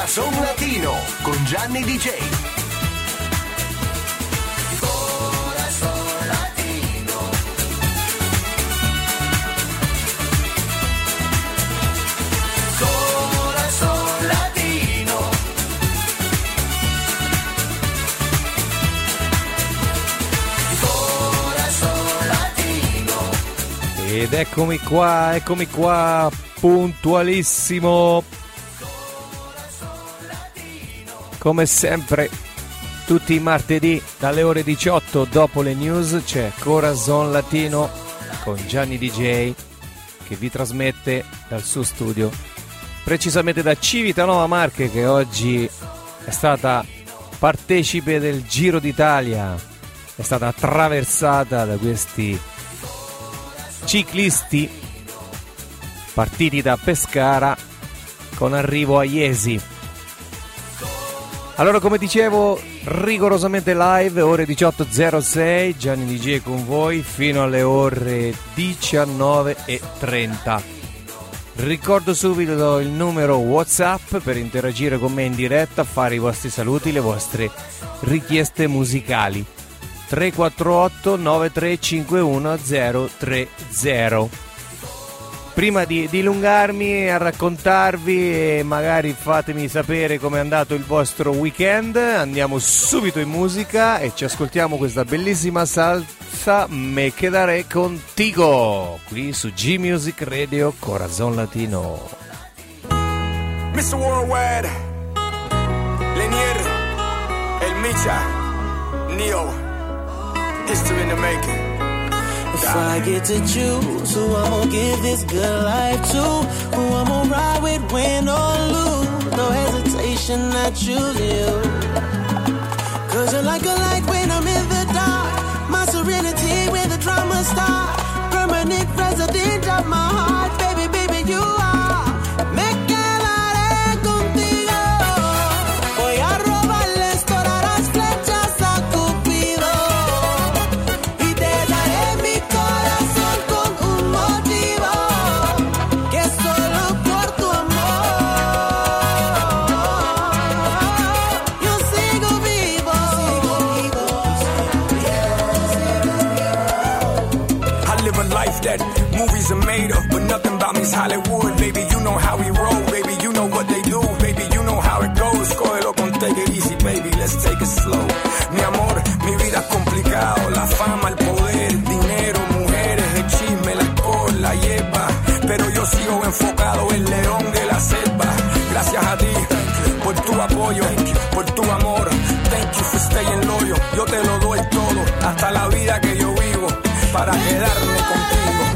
Corazon Latino con Gianni DJ. Ed eccomi qua, puntualissimo. Come sempre, tutti i martedì dalle ore 18 dopo le news c'è Corazon Latino con Gianni DJ che vi trasmette dal suo studio, precisamente da Civitanova Marche, che oggi è stata partecipe del Giro d'Italia, è stata attraversata da questi ciclisti partiti da Pescara con arrivo a Iesi. Allora, come dicevo, rigorosamente live, ore 18.06, Gianni DJ con voi fino alle ore 19.30. Ricordo subito il numero WhatsApp per interagire con me in diretta, fare i vostri saluti, le vostre richieste musicali. 348 9351 030. Prima di dilungarmi a raccontarvi, e magari fatemi sapere com'è andato il vostro weekend, andiamo subito in musica e ci ascoltiamo questa bellissima salsa Me Quedaré Contigo qui su G Music Radio Corazon Latino. Mr. Worldwide, Lenier, El Micha, Neo, history in the making. If I get to choose who I'm gonna give this good life to, who I'm gonna ride with, win or lose, no hesitation, I choose you. Cause you're like a light when I'm in the dark, my serenity when the drama starts, permanent resident of my heart, baby, baby, you are. Me quedaré contigo, voy a robarles todas las flechas a Cupido. Movies are made of, but nothing about me's Hollywood. Baby, you know how we roll, baby, you know what they do. Baby, you know how it goes. Cógelo con take it easy, baby, let's take it slow. Mi amor, mi vida es complicado. La fama, el poder, dinero, mujeres, el chisme, el alcohol, la hierba. Pero yo sigo enfocado, el león de la selva. Gracias a ti por tu apoyo, por tu amor. Thank you for staying loyal. Yo te lo doy todo, hasta la vida que yo vivo, para quedarme contigo.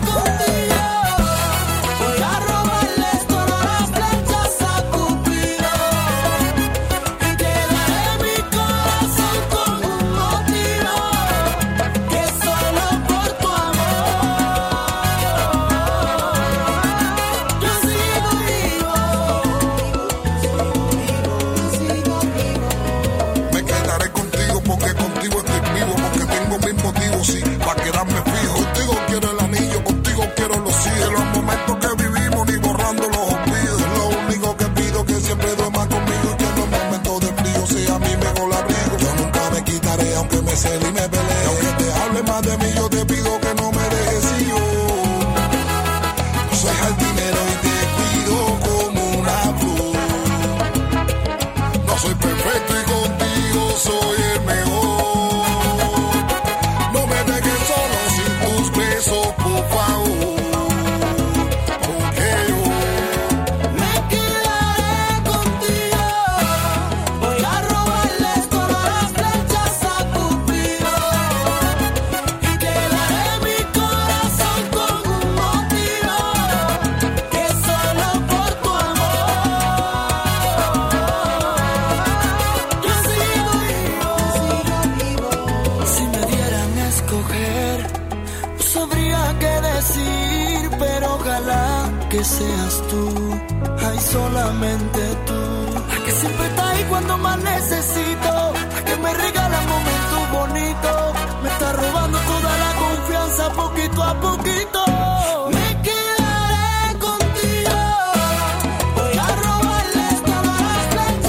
Y me peleo, aunque te hable más de mí, yo te pido que no me dejes y yo soy jardinero y te cuido como una flor. No soy perfecto y contigo soy el mejor. No me dejes solo sin tus besos, por favor. Porque yo me quedaré contigo, voy a robarles todas las flechas a Cupido. Que seas tú, ay, solamente tú, la que siempre está ahí cuando más necesito, la que me regala momentos bonitos, me está robando toda la confianza poquito a poquito. Me quedaré contigo, voy a robarles todas las flechas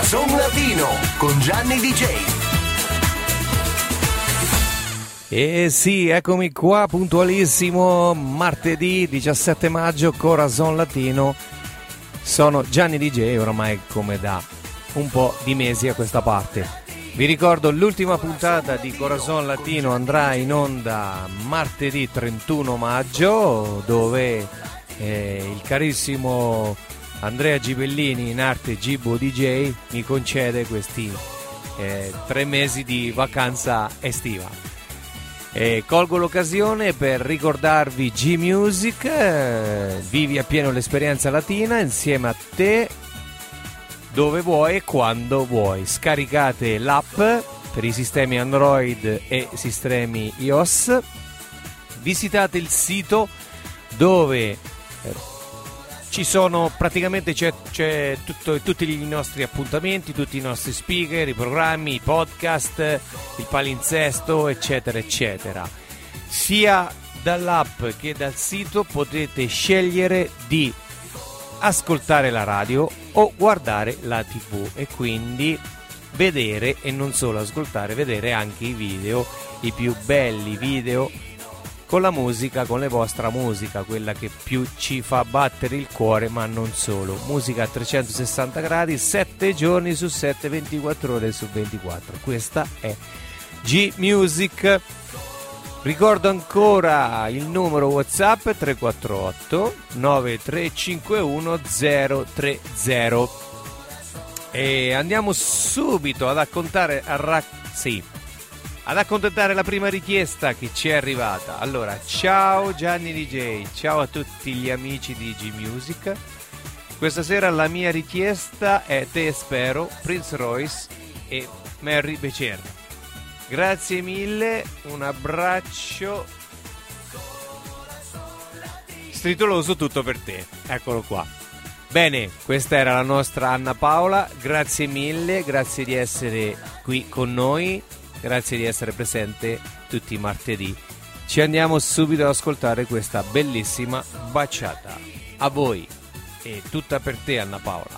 Corazon Latino con Gianni DJ. E sì, eccomi qua, puntualissimo, martedì 17 maggio, Corazon Latino. Sono Gianni DJ, oramai come da un po' di mesi a questa parte. Vi ricordo, l'ultima puntata di Corazon Latino andrà in onda martedì 31 maggio, dove il carissimo Andrea Gibellini, in arte Gibbo DJ, mi concede questi 3 mesi di vacanza estiva. Colgo l'occasione per ricordarvi G-Music, vivi appieno l'esperienza latina insieme a te, dove vuoi e quando vuoi. Scaricate l'app per i sistemi Android e sistemi iOS, visitate il sito dove ci sono praticamente c'è tutti i nostri appuntamenti, tutti i nostri speaker, i programmi, i podcast, il palinsesto, eccetera eccetera. Sia dall'app che dal sito potete scegliere di ascoltare la radio o guardare la TV e quindi vedere, e non solo ascoltare, vedere anche i video, i più belli video con la musica, con la vostra musica, quella che più ci fa battere il cuore, ma non solo. Musica a 360 gradi, 7 giorni su 7, 24 ore su 24. Questa è G-Music. Ricordo ancora il numero WhatsApp 348 9351 030. E andiamo subito ad accontentare la prima richiesta che ci è arrivata. Allora, ciao Gianni DJ, ciao a tutti gli amici di G-Music. Questa sera la mia richiesta è Te Spero, Prince Royce e Mary Becerra. Grazie mille, un abbraccio stritoloso tutto per te. Eccolo qua. Bene, questa era la nostra Anna Paola. Grazie mille, grazie di essere qui con noi. Grazie di essere presente tutti i martedì. Ci andiamo subito ad ascoltare questa bellissima baciata. A voi e tutta per te, Anna Paola.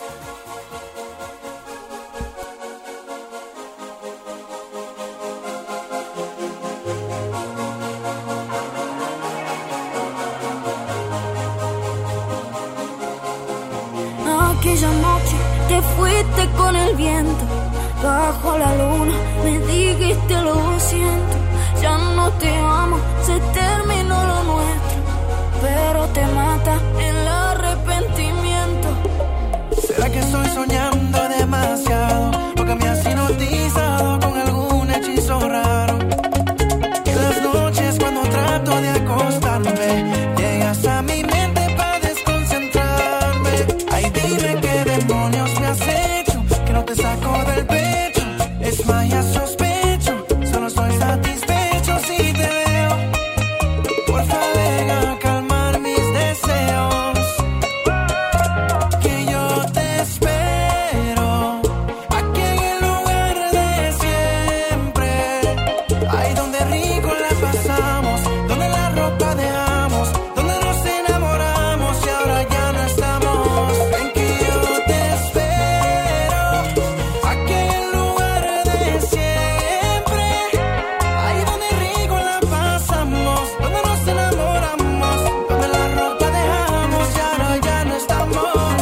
Aquella noche te fuiste con el viento. Bajo la luna me dijiste lo siento, ya no te amo, se terminó lo nuestro, pero te mata el arrepentimiento. ¿Será que estoy soñando demasiado? Porque me has hipnotizado con algún hechizo raro. Y en las noches cuando trato de acostarme, llegas a mi mente para desconcentrarme. Ay, dime qué demonios me has hecho, que no te saco del pecho. Es Maya, sospecho, solo estoy satisfecho si te veo. Porfa, ven a calmar mis deseos, que yo te espero aquí en el lugar de siempre. Ahí donde rico la pasamos, donde la ropa dejamos, donde nos enamoramos y ahora ya no estamos. Ven que yo te espero aquí en el lugar de siempre. Ahí donde rico la pasamos, donde nos enamoramos, donde la ropa dejamos y ahora ya no estamos.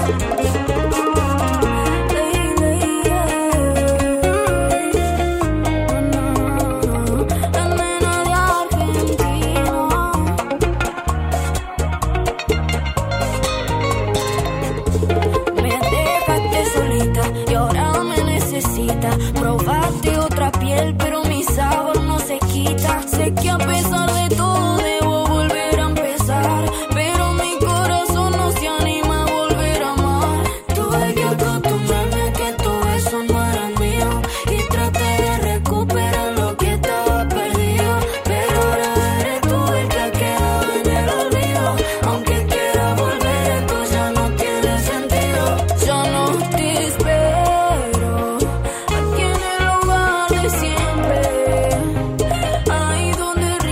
Me dejaste solita y ahora me necesitas. Probaste otra piel, pero mi sabor no se quita. Sé que a pesar de todo debo volver a empezar, pero mi corazón no se anima a volver a amar. Tuve que acostumbrarme a que todo eso no era mío y traté de recuperar lo que estaba perdido, pero ahora eres tú el que ha quedado en el olvido. Aunque quiera volver, esto ya no tiene sentido. Ya no te espero aquí en el lugar de siempre. Ahí donde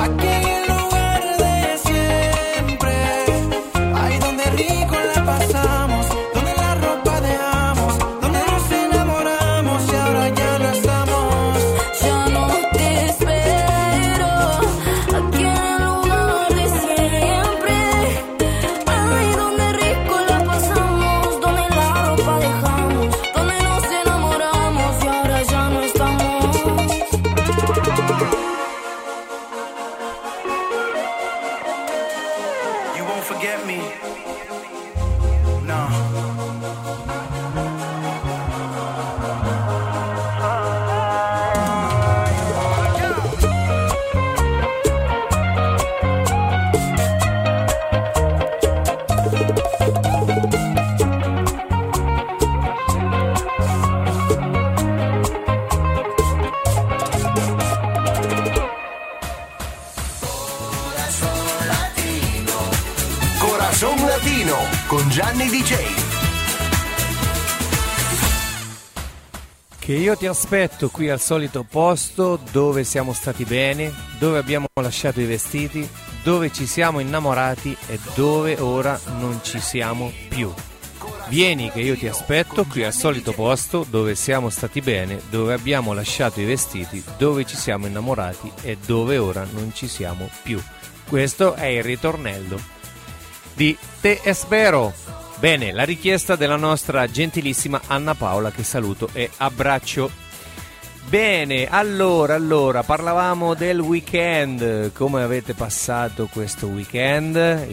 aquí en el lugar de siempre, ahí donde rico la pasamos, donde la ropa dejamos, donde nos enamoramos y ahora ya no estamos. Ya no te espero aquí en el lugar de siempre, ahí donde rico la pasamos, donde la ropa dejamos, donde nos enamoramos y ahora ya no estamos. You won't forget me. No. Corazon Latino con Gianni DJ. Che io ti aspetto qui al solito posto dove siamo stati bene, dove abbiamo lasciato i vestiti, dove ci siamo innamorati e dove ora non ci siamo più. Vieni che io ti aspetto qui al solito posto dove siamo stati bene, dove abbiamo lasciato i vestiti, dove ci siamo innamorati e dove ora non ci siamo più. Questo è il ritornello di Te Espero. Bene, la richiesta della nostra gentilissima Anna Paola, che saluto e abbraccio. Bene, allora parlavamo del weekend. Come avete passato questo weekend?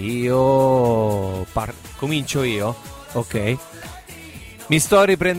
Comincio io? Ok. Mi sto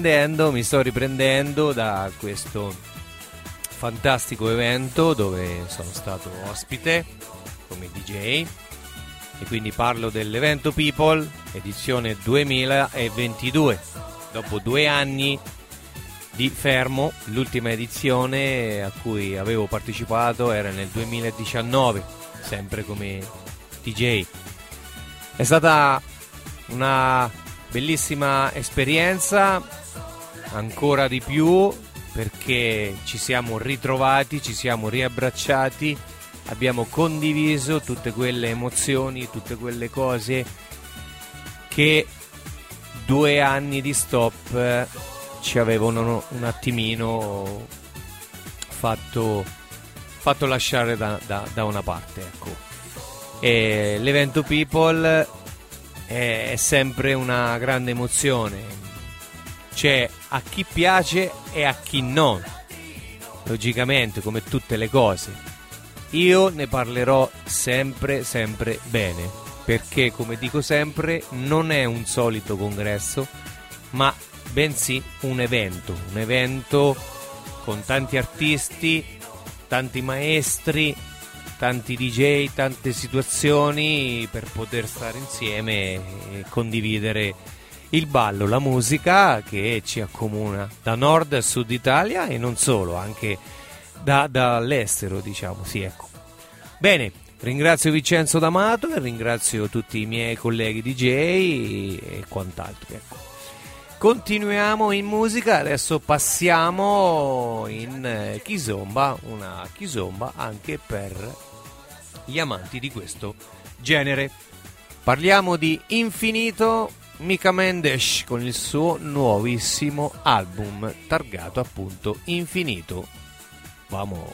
riprendendo da questo fantastico evento dove sono stato ospite come DJ. E quindi parlo dell'Evento People edizione 2022. Dopo 2 anni di fermo, l'ultima edizione a cui avevo partecipato era nel 2019, sempre come DJ. È stata una bellissima esperienza, ancora di più perché ci siamo ritrovati, ci siamo riabbracciati, abbiamo condiviso tutte quelle emozioni, tutte quelle cose che 2 anni di stop ci avevano un attimino fatto lasciare da una parte, ecco. E l'Evento People è sempre una grande emozione, c'è a chi piace e a chi non, logicamente, come tutte le cose. Io ne parlerò sempre bene, perché come dico sempre non è un solito congresso, ma bensì un evento con tanti artisti, tanti maestri, tanti DJ, tante situazioni per poter stare insieme e condividere il ballo, la musica che ci accomuna da nord a sud Italia e non solo, anche dall'estero, diciamo, sì, ecco. Bene, ringrazio Vincenzo D'Amato e ringrazio tutti i miei colleghi DJ e quant'altro, ecco. Continuiamo in musica, adesso passiamo in kizomba, una kizomba anche per gli amanti di questo genere. Parliamo di Infinito, Mika Mendes con il suo nuovissimo album targato appunto Infinito. Vamos.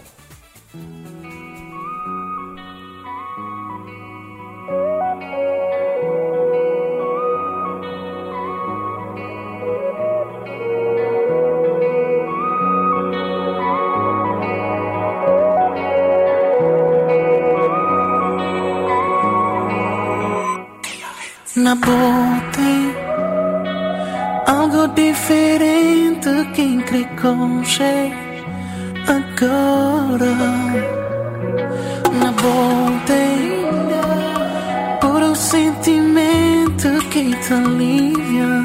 Na bote, algo diferente quem cresce agora. Na bote, puro sentimento que te alivia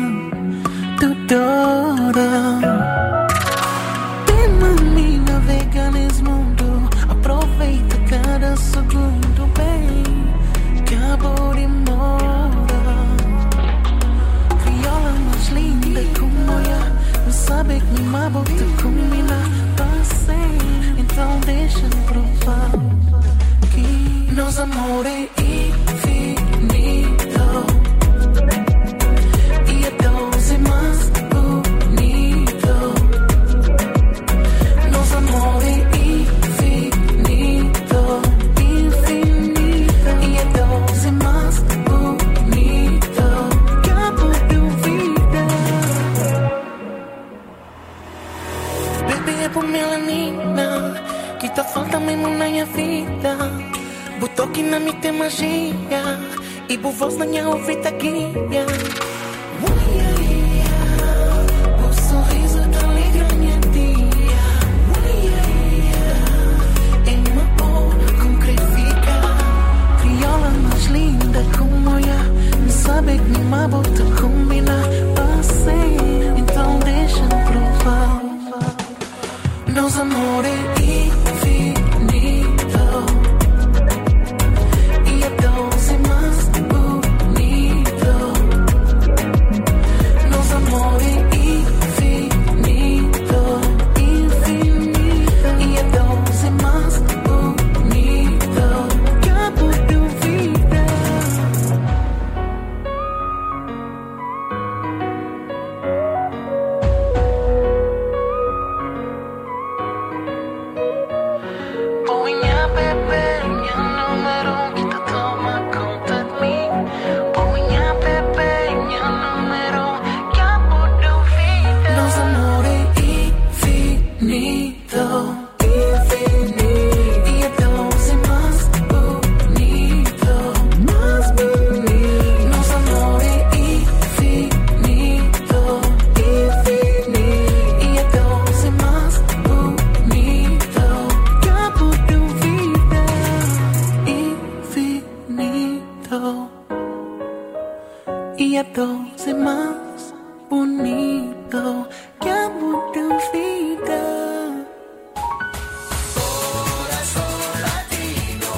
toda. Tem navega nesse mundo, aproveita cada segundo bem, acabou de morar. Linda como eu, não sabe que minha boca combina. Passei, então deixa-me provar que amore infinito y a dose más bonito. Los amores infinito, infinito y a dose más bonito. Capo de vida. Baby, é por melanina. Quita falta mesmo na minha vida. Botou aqui na minha tem magia. E por voz na minha ouvida guia. O sorriso da alegra minha dia. Em uma hora concretifica. Crioula mais linda como eu. Não sabe que minha boca combina. Passei, então deixa-me provar. Nos amores infinito y a dose más bonito. Nos amores infinito, infinito y a dose más bonito. Capo de vida. Y a dose más bonito que amor de vida. Corazón latino.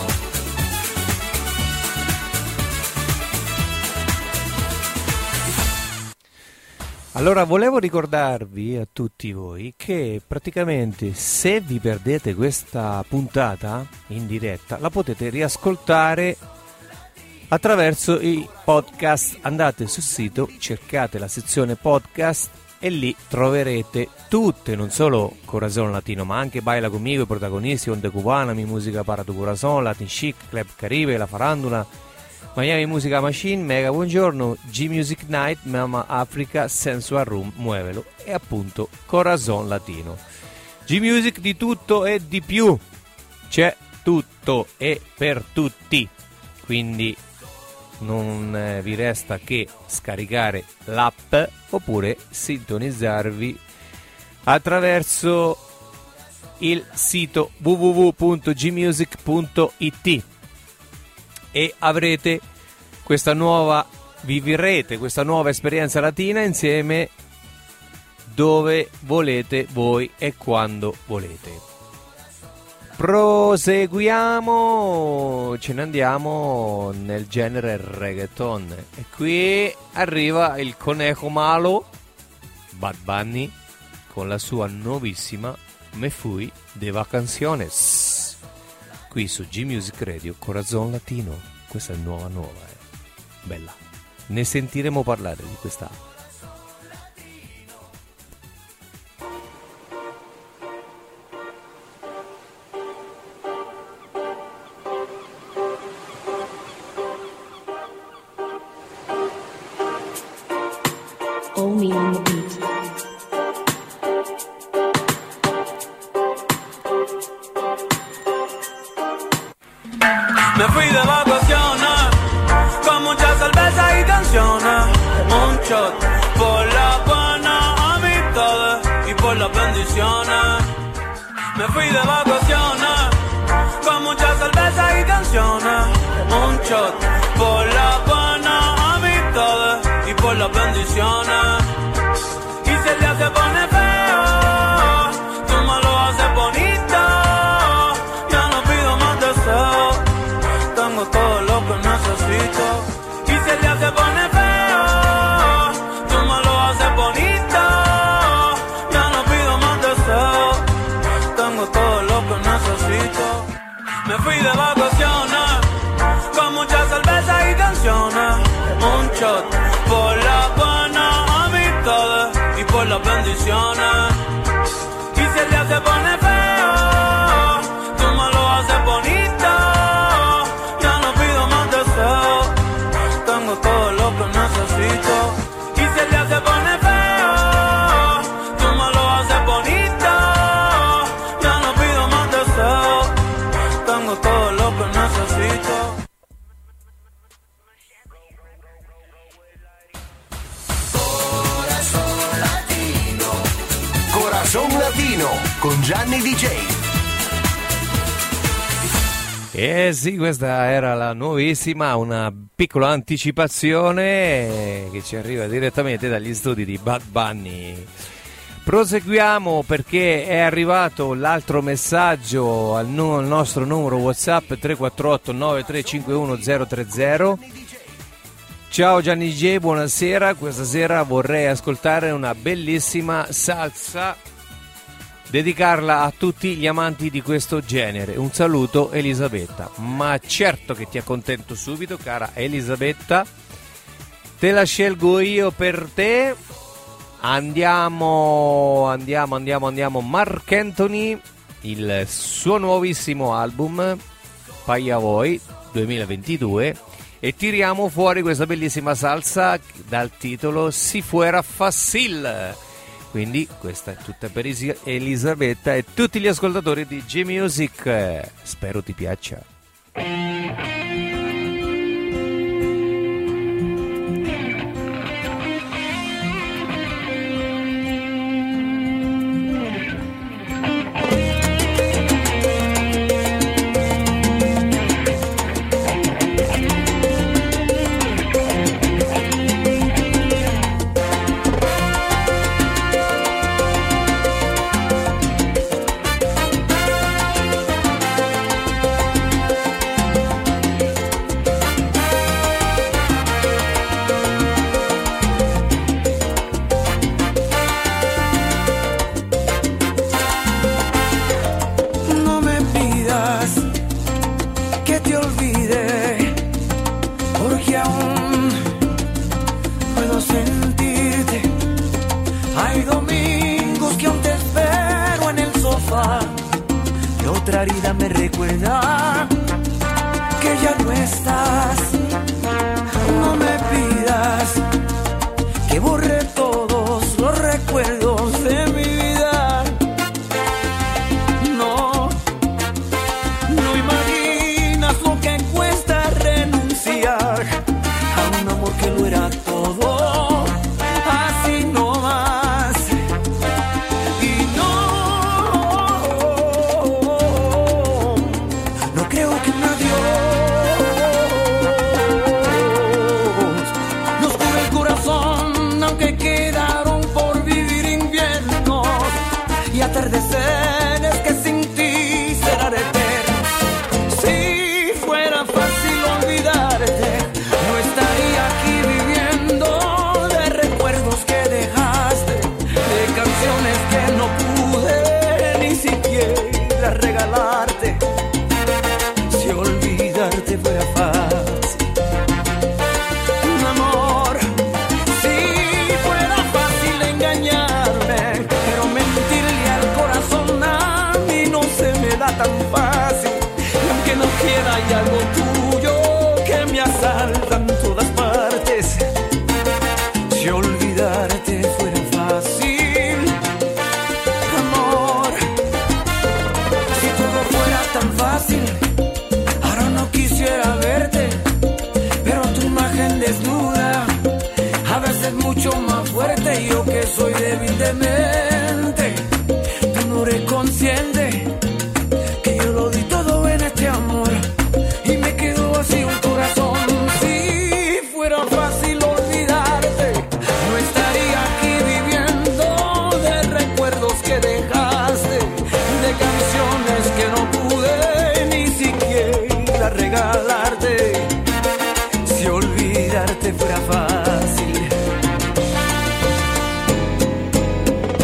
Allora, volevo ricordarvi a tutti voi che praticamente se vi perdete questa puntata in diretta la potete riascoltare attraverso i podcast. Andate sul sito, cercate la sezione podcast e lì troverete tutte, non solo Corazon Latino, ma anche Baila Conmigo, i protagonisti, Onda Cubana, Mi Musica para tu Corazon, Latin Chic, Club Caribe, La Farandula, Miami Musica Machine, Mega Buongiorno, G-Music Night, Mama Africa, Sensual Room, Muovelo e appunto Corazon Latino. G-Music di tutto e di più, c'è tutto e per tutti, quindi non vi resta che scaricare l'app oppure sintonizzarvi attraverso il sito www.gmusic.it e avrete vivrete questa nuova esperienza latina insieme dove volete voi e quando volete. Proseguiamo, ce ne andiamo nel genere reggaeton e qui arriva il conejo malo Bad Bunny con la sua nuovissima Me Fui de Vacaciones qui su G-Music Radio Corazon Latino. Questa è nuova bella, ne sentiremo parlare di questa. Me on the beat. Me fui de vacaciones con muchas cervezas y canciones, un shot por las buenas amistades y por las bendiciones. Me fui de vacaciones con muchas cervezas y canciones, un shot por las buenas amistades y por las bendiciones. Y si el día se pone feo, tú me lo haces bonito. Ya no pido más deseos, tengo todo lo que necesito. Y si el día se pone feo, tú me lo haces bonito. Ya no pido más deseos, tengo todo lo que necesito. Me fui de vacaciones con mucha cerveza y canciones. Un shot por las buenas amistades y por las bendiciones. Y si el día se pone feo, tú me lo haces bonito. Ya no pido más deseos, tengo todo lo que necesito. Y si el día se pone feo, tú me lo haces bonito. Ya no pido más deseos, tengo todo lo que necesito. Corazon Latino con Gianni DJ. Sì, questa era la nuovissima, una piccola anticipazione che ci arriva direttamente dagli studi di Bad Bunny. Proseguiamo perché è arrivato l'altro messaggio al nostro numero WhatsApp 348 9351 030. Ciao Gianni J, buonasera. Questa sera vorrei ascoltare una bellissima salsa, dedicarla a tutti gli amanti di questo genere. Un saluto, Elisabetta. Ma certo che ti accontento subito, cara Elisabetta. Te la scelgo io per te. Andiamo. Marc Anthony, il suo nuovissimo album Paia Voi 2022, e tiriamo fuori questa bellissima salsa dal titolo Si Fuera Fácil. Quindi questa è tutta per Elisabetta e tutti gli ascoltatori di G-Music. Spero ti piaccia. Otra herida me recuerda que ya no estás. No me pidas que borre todos los recuerdos de mi vida. No, no imaginas lo que cuesta renunciar a un amor que lo era todo, así no más. Y no creo que un adiós nos cure el corazón, aunque quedaron por vivir inviernos y atardeceres que sin ti serán eternos. Si fuera fácil olvidarte, no estaría aquí viviendo de recuerdos que dejaste, de canciones que no pude ni siquiera regalarte. Si olvidarte fuera fácil, un amor, si fuera fácil engañarme, pero mentirle al corazón a mí no se me da tan fácil. Y aunque no quiera, hay algo tuyo que me asalta en todas partes. Si olvidarte fuera fácil, amor, si todo fuera tan fácil, ahora no quisiera verte, pero tu imagen desnuda a veces mucho más fuerte. Yo que soy débil de mente, tú no eres consciente que yo lo di todo en este amor y me quedó así un corazón. Si fuera fácil olvidarte, no estaría aquí viviendo de recuerdos que dejaste, de canciones que no pude ni siquiera regalarte. Si olvidarte fuera fácil,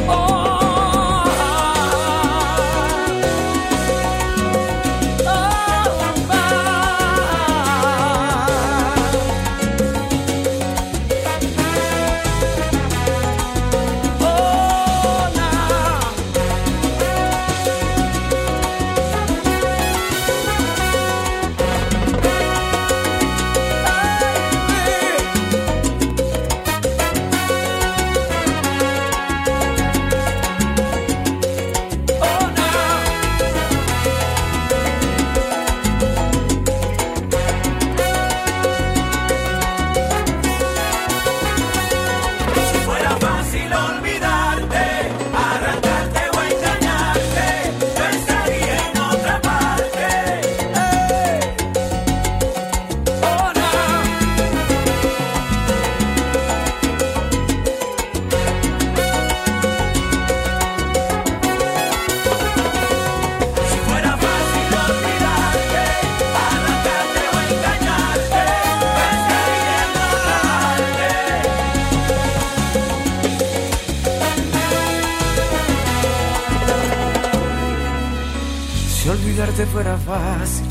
te fuera fácil,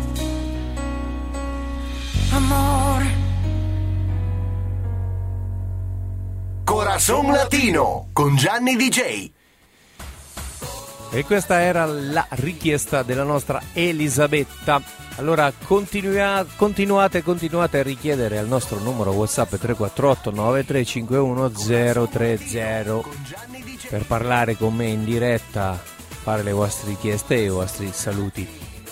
amor. Corazon Latino con Gianni DJ. E questa era la richiesta della nostra Elisabetta. Allora continuate a richiedere al nostro numero WhatsApp 348 9351 030 per parlare con me in diretta, fare le vostre richieste e i vostri saluti.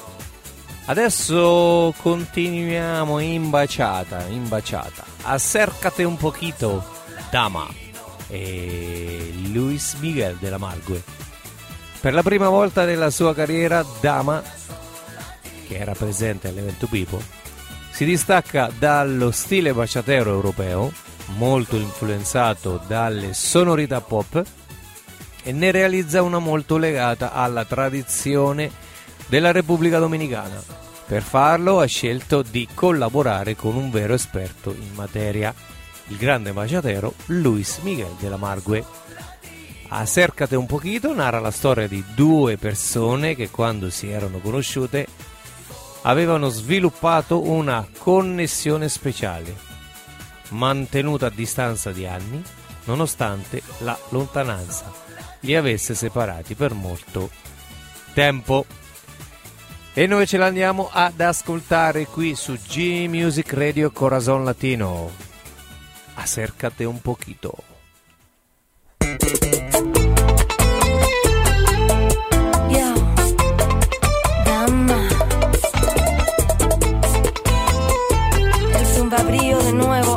Adesso continuiamo in baciata. Acércate un poquito, Dama, e Luis Miguel de la Margue. Per la prima volta nella sua carriera, Dama, che era presente all'evento Pipo, si distacca dallo stile baciatero europeo, molto influenzato dalle sonorità pop, e ne realizza una molto legata alla tradizione della Repubblica Dominicana. Per farlo ha scelto di collaborare con un vero esperto in materia, il grande baciatero Luis Miguel de la Margue. Acércate un poquito narra la storia di due persone che, quando si erano conosciute, avevano sviluppato una connessione speciale, mantenuta a distanza di anni, nonostante la lontananza li avesse separati per molto tempo. E noi ce l'andiamo ad ascoltare qui su G Music Radio Corazon Latino. Acércate un poquito. Brío de nuevo.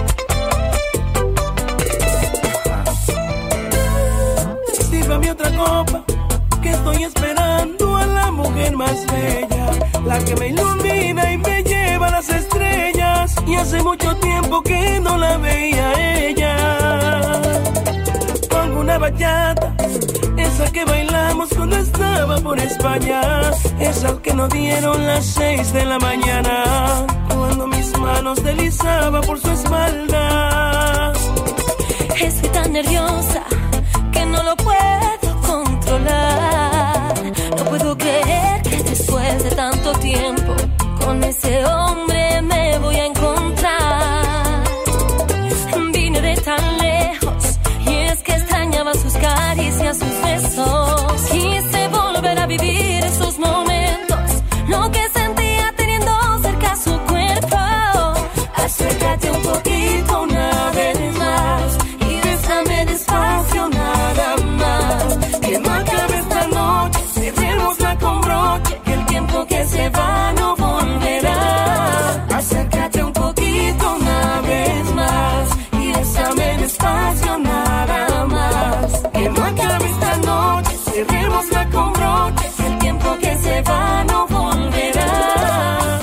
Sírvame otra copa, que estoy esperando a la mujer más bella, la que me ilumina y me lleva a las estrellas. Y hace mucho tiempo que no la veía ella. Pongo una bachata, esa que bailamos cuando estaba por España, esa que nos dieron las 6 de la mañana, cuando mis manos deslizaba por su espalda. Estoy tan nerviosa que no lo puedo controlar. No puedo creer que después de tanto tiempo con ese hombre me voy a encontrar. Vine de tan lejos y es que extrañaba sus caricias, sus besos. Quise volver a vivir esos momentos, lo que sentía teniendo cerca su cuerpo. Acércate un poquito una vez más y bésame despacio nada más. Que no acabe esta noche, cerrémosla con broche, que el tiempo que se va no volverá. Acércate un poquito una vez más y bésame despacio nada más. Que no acabe esta noche, cerrémosla con broche, que el tiempo que se va no volverá.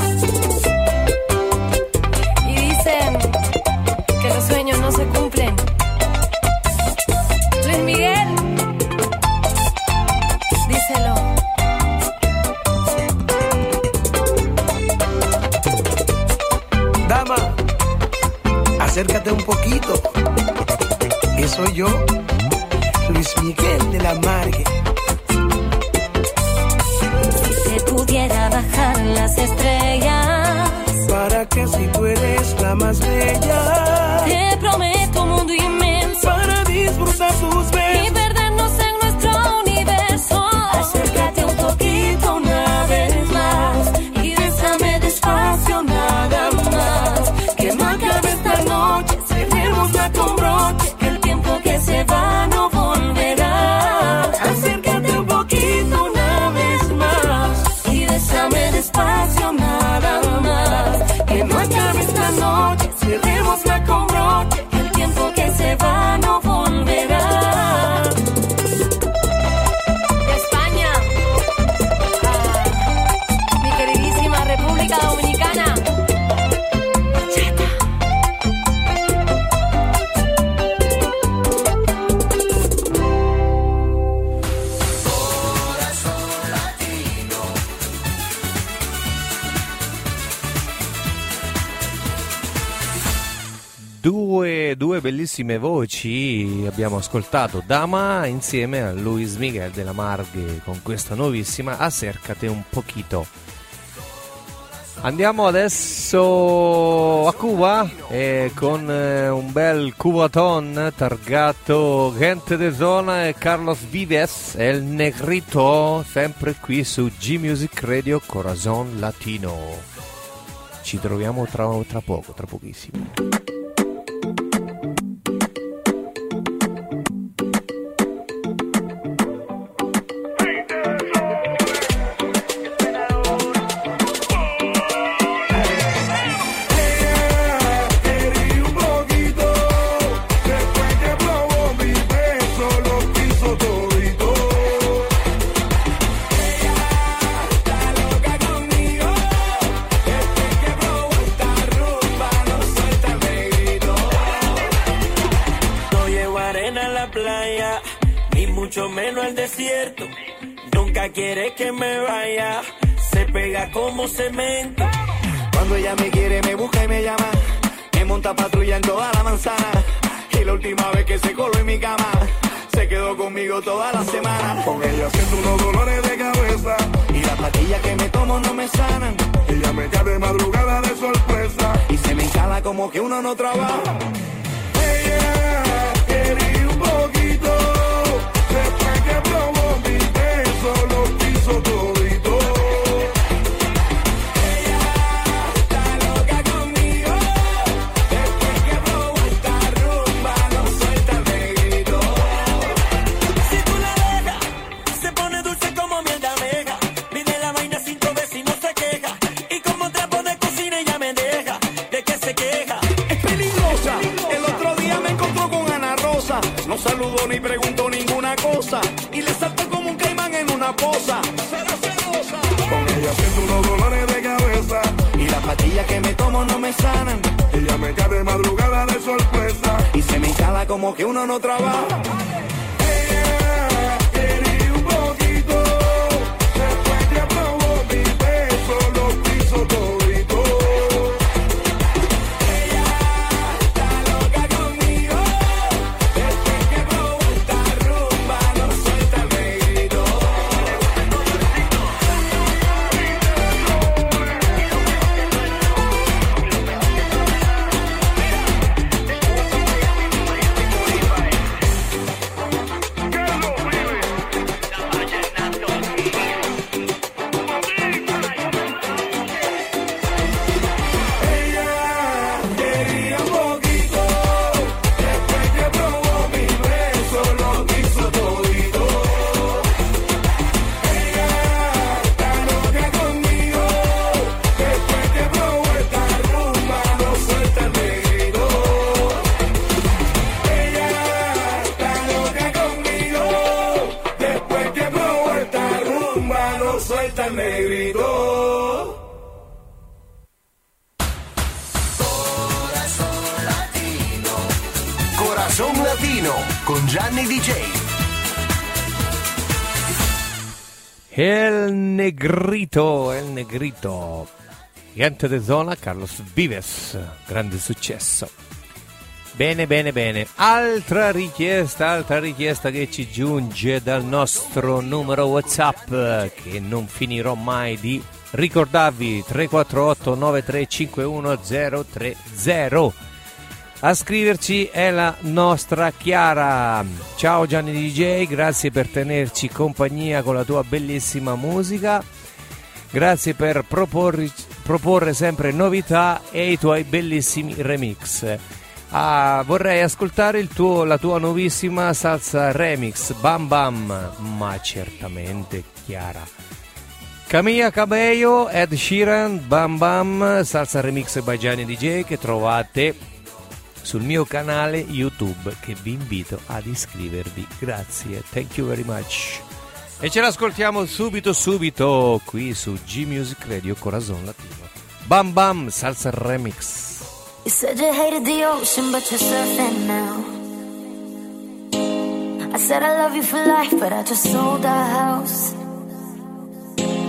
Y dicen que los sueños no se cumplen. Luis Miguel, díselo. Dama, acércate un poquito, que soy yo, Luis Miguel de la Margue. Si se pudiera bajar las estrellas, para que si tú eres la más bella, te prometo un mundo inmenso para disfrutar tus besos y perdernos en nuestro universo. Acércate un poquito una vez más y bésame despacio nada más. Que no acabe esta noche, cerrémosla con broche, que el tiempo que se va no volverá. Acércate un poquito una vez más y bésame despacio nada más. Que no acabe esta noche, cerrémosla con broche, que el tiempo que se va no volverá. due bellissime voci. Abbiamo ascoltato Dama insieme a Luis Miguel de la Margue con questa nuovissima Acércate un poquito. Andiamo adesso a Cuba con un bel cubaton targato Gente de Zona e Carlos Vives e il Negrito, sempre qui su G-Music Radio Corazon Latino. Ci troviamo tra poco, tra pochissimo. Mucho menos el desierto, nunca quiere que me vaya, se pega como cemento. Cuando ella me quiere me busca y me llama, me monta patrulla en toda la manzana. Y la última vez que se coló en mi cama, se quedó conmigo toda la semana. Con ella siento unos dolores de cabeza y las pastillas que me tomo no me sanan. Ella me cae de madrugada de sorpresa y se me instala como que uno no trabaja. Ella quería un poquito, después que probó mi beso lo quiso todito. Ella está loca conmigo, después que probó esta rumba no suelta el negrito. Si tú la dejas, se pone dulce como miel de abeja. Pide la vaina 5 veces y no se queja. Y como trapo de cocina ella me deja, de que se queja. Es peligrosa, el otro día me encontró con Ana Rosa. No saludo ni pregunto ninguna cosa y le salto como un caimán en una poza. Con ella siento unos dolores de cabeza y las pastillas que me tomo no me sanan. Ella me cae de madrugada de sorpresa y se me instala como que uno no trabaja. Ella quería un poquito, después que probó mi beso lo quiso todito. Corazon Latino con Gianni DJ. El Negrito. Gente de Zona, Carlos Vives, grande successo. Bene. Altra richiesta che ci giunge dal nostro numero WhatsApp, che non finirò mai di ricordarvi, 348 9351 030. A scriverci è la nostra Chiara. Ciao Gianni DJ, grazie per tenerci compagnia con la tua bellissima musica. Grazie per proporre sempre novità e i tuoi bellissimi remix. Vorrei ascoltare la tua nuovissima salsa remix, Bam Bam. Ma certamente, Chiara. Camilla Cabello, Ed Sheeran, Bam Bam, salsa remix by Gianni DJ, che trovate sul mio canale YouTube, che vi invito ad iscrivervi. Grazie, thank you very much. E ce l'ascoltiamo subito qui su G-Music Radio Corazon Latino. Bam Bam, salsa remix. You said you hated the ocean, but you're surfing now. I said I love you for life, but I just sold our house.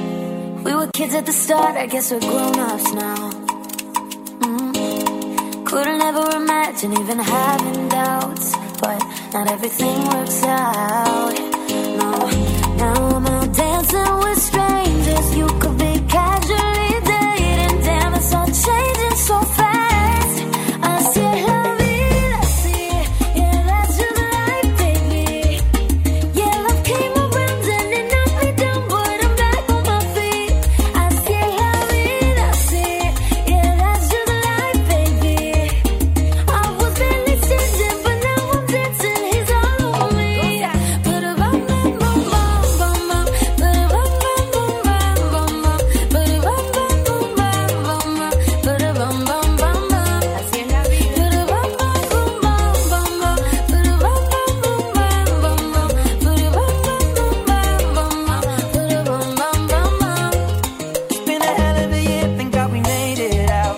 We were kids at the start, I guess we're grown-ups now. Couldn't ever imagine even having doubts, but not everything works out. No, now I'm out dancing with strangers. You could be casually dating. Damn, it's all changing so fast. Así es la vida, así, yeah, that's just life, baby. Yeah, love came around and it knocked me down, but I'm back on my feet. Así es la vida, así, yeah, that's just life, baby. I was barely sitting, but now I'm dancing. He's all over me. But a bum bum bum bum bum bum. But a bum bum bum bum bum bum. But a bum bum bum bum bum bum. But a bum bum bum bum. Así es la vida. But a bum bum bum bum bum bum. But a bum bum bum bum bum bum. But a bum bum bum bum bum bum. But a bum bum bum bum. It's been a hell of a year, thank God we made it out.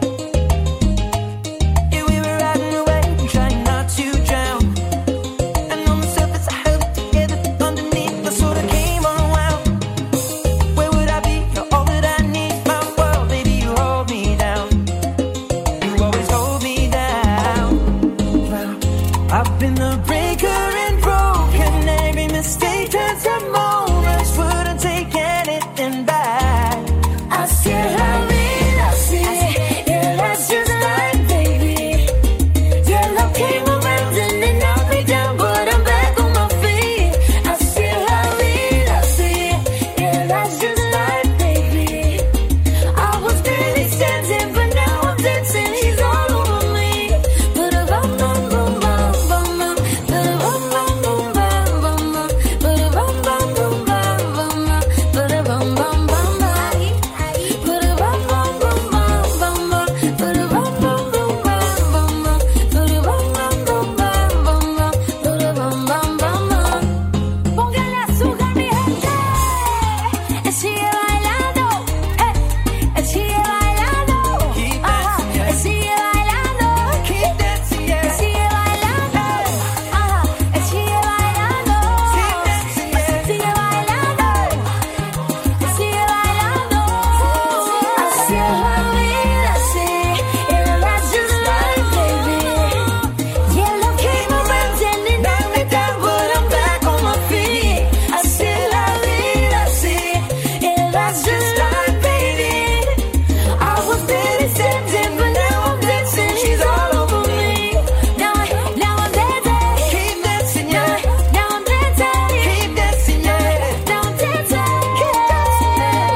Yeah, we were riding away, trying not to drown. And on the surface I held it together, but underneath I sort of came unwound. Where would I be? You're all that I need, my world, baby, you hold me down. You always hold me down. Well, I've been the breaker and broken. Every mistake turns to moments. Wouldn't take anything back. Así es la vida, así, yeah, that's just life, baby. Yeah, love came around and it knocked me down, but I'm back on my feet. Así es la vida, así, yeah, that's just life, baby. I was barely standing, but now I'm dancing. He's all over me. But a bum bum bum bum bum bum. But a bum bum bum bum bum bum. But a bum bum bum bum bum bum. But a bum bum bum bum. But a bum bum bum bum bum bum. But a bum bum bum bum bum bum. But a bum bum bum bum bum bum. But a bum bum bum bum. Póngale azúcar, mi gente. Sigue bailando, sigue bailando. Ajá, sigue bailando. Keep dancing, yeah. Sigue bailando, ajá, sigue bailando. Keep dancing, yeah. Sigue bailando, sigue bailando. Así es la vida, así, yeah, that's just life, baby. Yeah, love came around and it knocked me down, but I'm back on my feet. Así es la vida, así, yeah, that's just life, baby. I was barely standing, but now I'm dancing. She's all over me. Now I'm dancing. Keep dancing, yeah. Now I'm dancing. Keep dancing, yeah. Now I'm dancing. Keep dancing.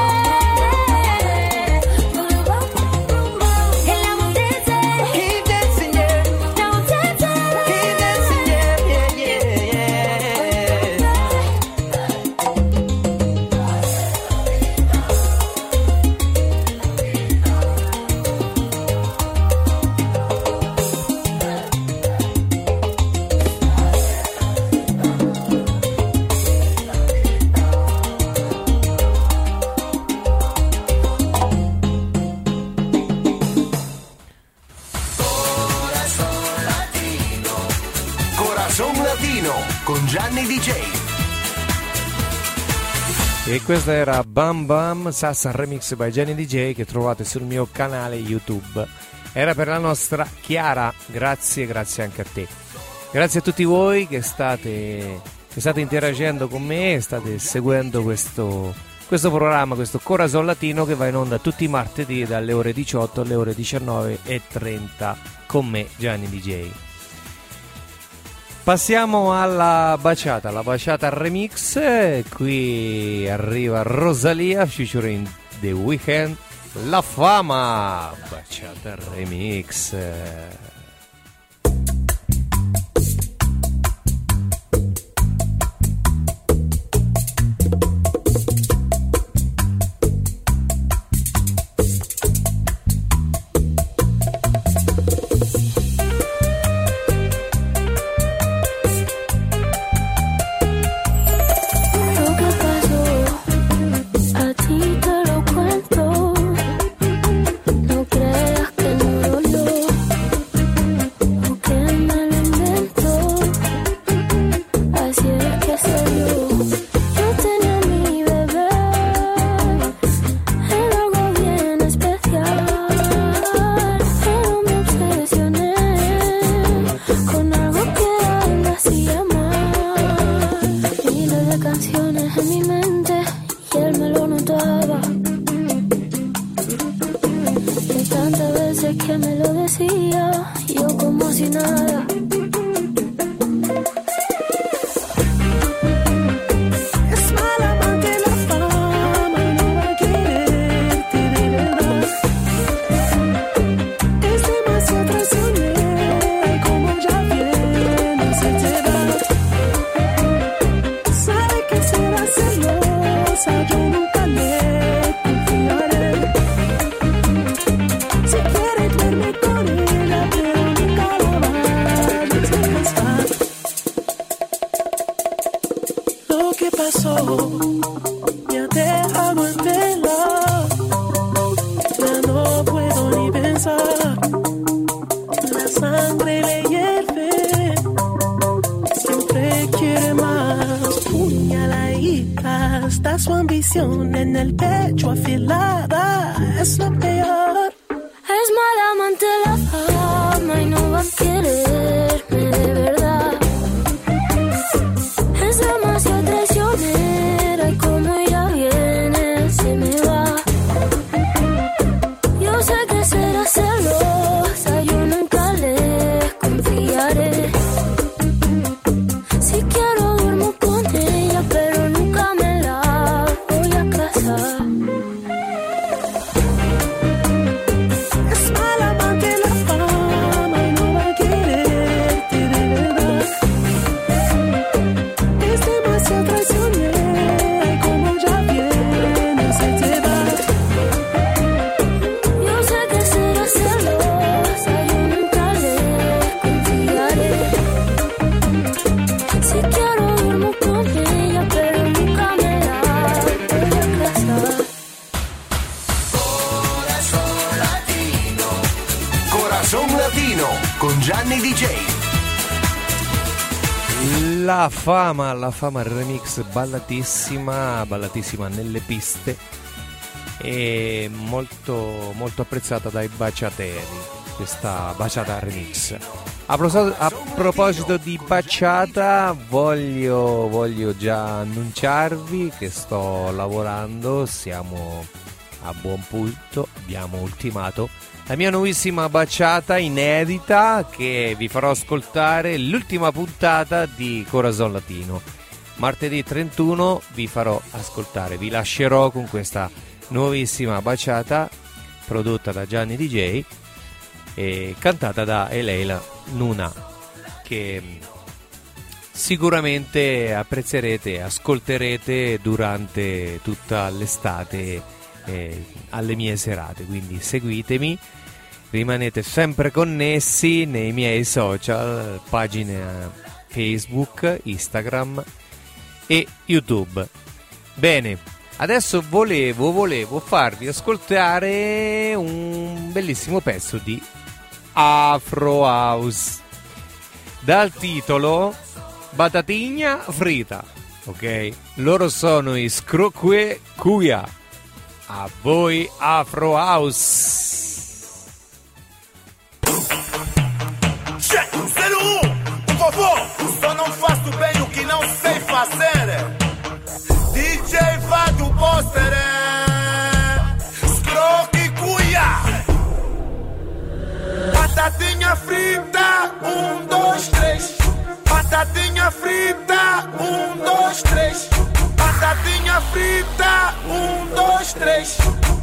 And now I'm dancing. Keep dancing, yeah. Now I'm dancing. Keep dancing, yeah, yeah, yeah, yeah. Corazon Latino con Gianni DJ. E questa era Bam Bam Salsa Remix by Gianni DJ, che trovate sul mio canale YouTube. Era per la nostra Chiara, grazie anche a te. Grazie a tutti voi che state interagendo con me e state seguendo questo programma, questo Corazon Latino, che va in onda tutti i martedì dalle ore 18 alle ore 19:30 con me, Gianni DJ. Passiamo alla baciata remix. Qui arriva Rosalia featuring The Weeknd, La Fama, baciata remix. Lo que pasó, a ti te lo cuento. No creas que no dolió. sé que me lo decía, yo como si nada. Es mala amante la fama y no va a quererte de verdad. Es demasiado traicionera y como ya viene se te va. Sabe que será celosa, yo nunca le confiaré. Si quieres verme con ella, pero nunca la vayas a casar. Lo que pasó me ha dejado en vela. Ya no puedo ni pensar. La sangre le hierve. Siempre quiere más. Puñaladita está su ambición en el pecho afilada. Es lo peor. Es mala amante la fama y no va a quererme de verdad. Es demasiado traicionera y como ella viene se me va. Yo sé que será celosa, yo nunca le confiaré. Si quiero duermo con ella, pero nunca me la voy a casar. Es mala amante la fama y no va a quererte de verdad. Es demasiado traicionera y como ya viene se te va. Yo sé que será celosa, yo nunca le confiaré. Si quiero duermo con ella, pero nunca me la voy a casar. Corazon Latino con Gianni DJ. La fama remix ballatissima nelle piste e molto apprezzata dai baciateri, questa baciata remix. A proposito di baciata, voglio già annunciarvi che sto lavorando, siamo a buon punto, abbiamo ultimato la mia nuovissima baciata inedita che vi farò ascoltare l'ultima puntata di Corazon Latino. Martedì 31 vi farò ascoltare, vi lascerò con questa nuovissima baciata prodotta da Gianni DJ e cantata da Eleila Nuna, che sicuramente apprezzerete e ascolterete durante tutta l'estate alle mie serate, quindi seguitemi, rimanete sempre connessi nei miei social, pagine Facebook, Instagram e YouTube. Bene, adesso volevo farvi ascoltare un bellissimo pezzo di Afro House dal titolo Batatinha Frita, ok? Loro sono i Scrocque Cuia. A voi Afro House. Por favor, só não faço bem o que não sei fazer. DJ Vado Poster, Scroque Cuia. Batatinha frita, 1, 2, 3. Batatinha frita, 1, 2, 3. Batatinha frita, 1, 2, 3.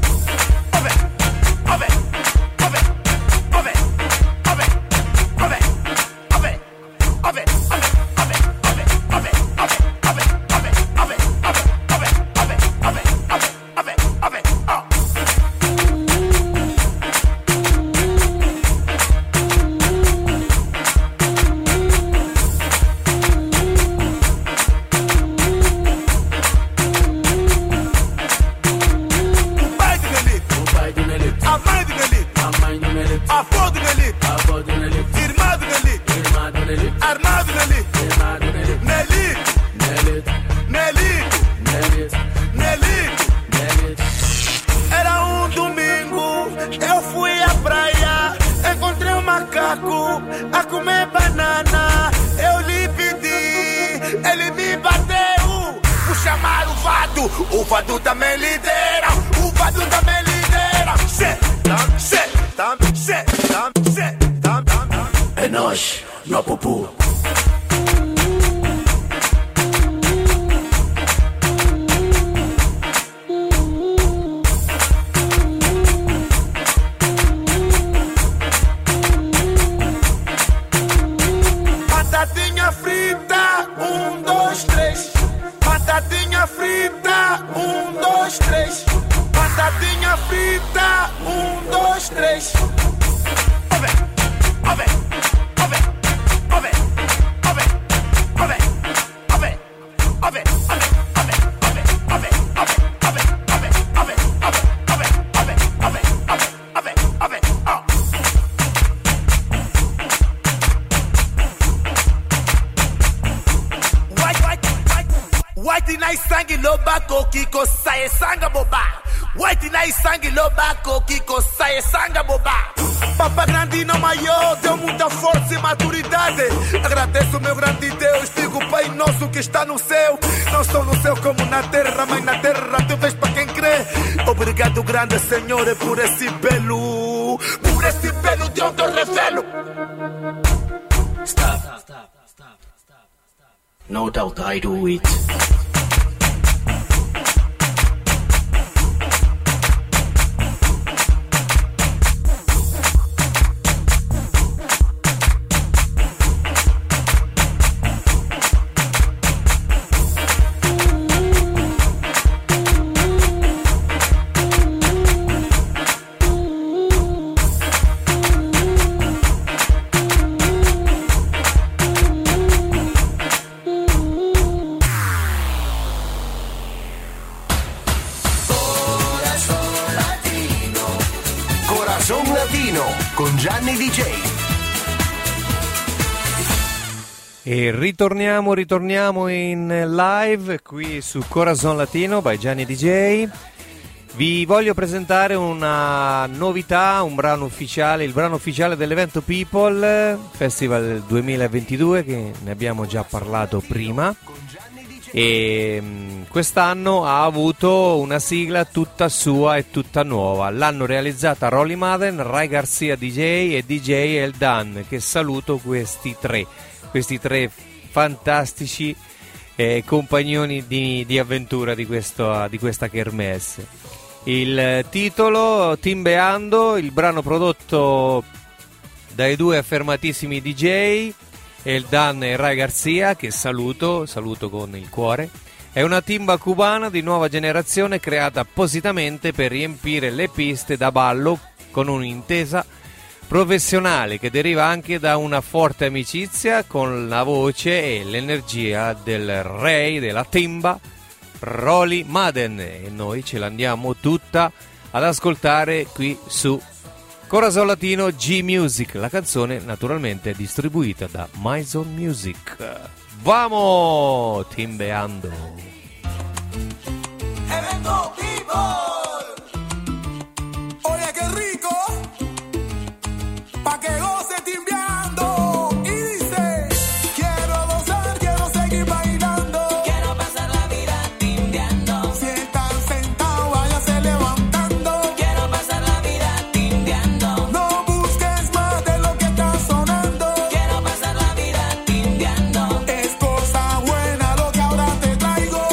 A comer banana, eu lhe pedi, ele me bateu. Vou chamar o Vado também lidera, o Vado também lidera. Cê, flush, no poo-poo. Batatinha frita, 1, 2, 3. Batatinha frita, 1, 2, 3. Batatinha frita, 1, 2, 3. White na sangue loba kiko sae sanga boba. White na sangue loba kiko sae sanga boba. Papa grandino maior deu muita força e maturidade. Agradeço meu grande Deus, digo Pai nosso que está no céu. Não estou no céu como na terra, mas na terra tu vês para quem crê. Obrigado grande Senhor por esse belo de onde eu revelo. Stop. No doubt I do it. Con Gianni DJ. E ritorniamo in live qui su Corazon Latino by Gianni DJ. Vi voglio presentare una novità, un brano ufficiale, il brano ufficiale dell'evento People Festival 2022, che ne abbiamo già parlato prima. E quest'anno ha avuto una sigla tutta sua e tutta nuova. L'hanno realizzata Rolly Madden, Ray Garcia DJ e DJ El Dan, che saluto questi tre fantastici compagnoni di avventura di questa kermesse. Il titolo Timbeando, il brano prodotto dai due affermatissimi DJ El Dan e Ray Garcia, che saluto con il cuore. È una timba cubana di nuova generazione creata appositamente per riempire le piste da ballo, con un'intesa professionale che deriva anche da una forte amicizia con la voce e l'energia del re della timba, Rolly Madden, e noi ce l'andiamo tutta ad ascoltare qui su Corazon Latino G Music. La canzone naturalmente è distribuita da Maison Music. Vamos timbeando. Evento People. Oye qué rico, pa que goce timbeando. Y dice, quiero gozar, quiero seguir bailando. Quiero pasar la vida timbeando. Si están sentados, váyanse levantando. Quiero pasar la vida timbeando. No busques más de lo que está sonando. Quiero pasar la vida timbeando. Es cosa buena lo que ahora te traigo.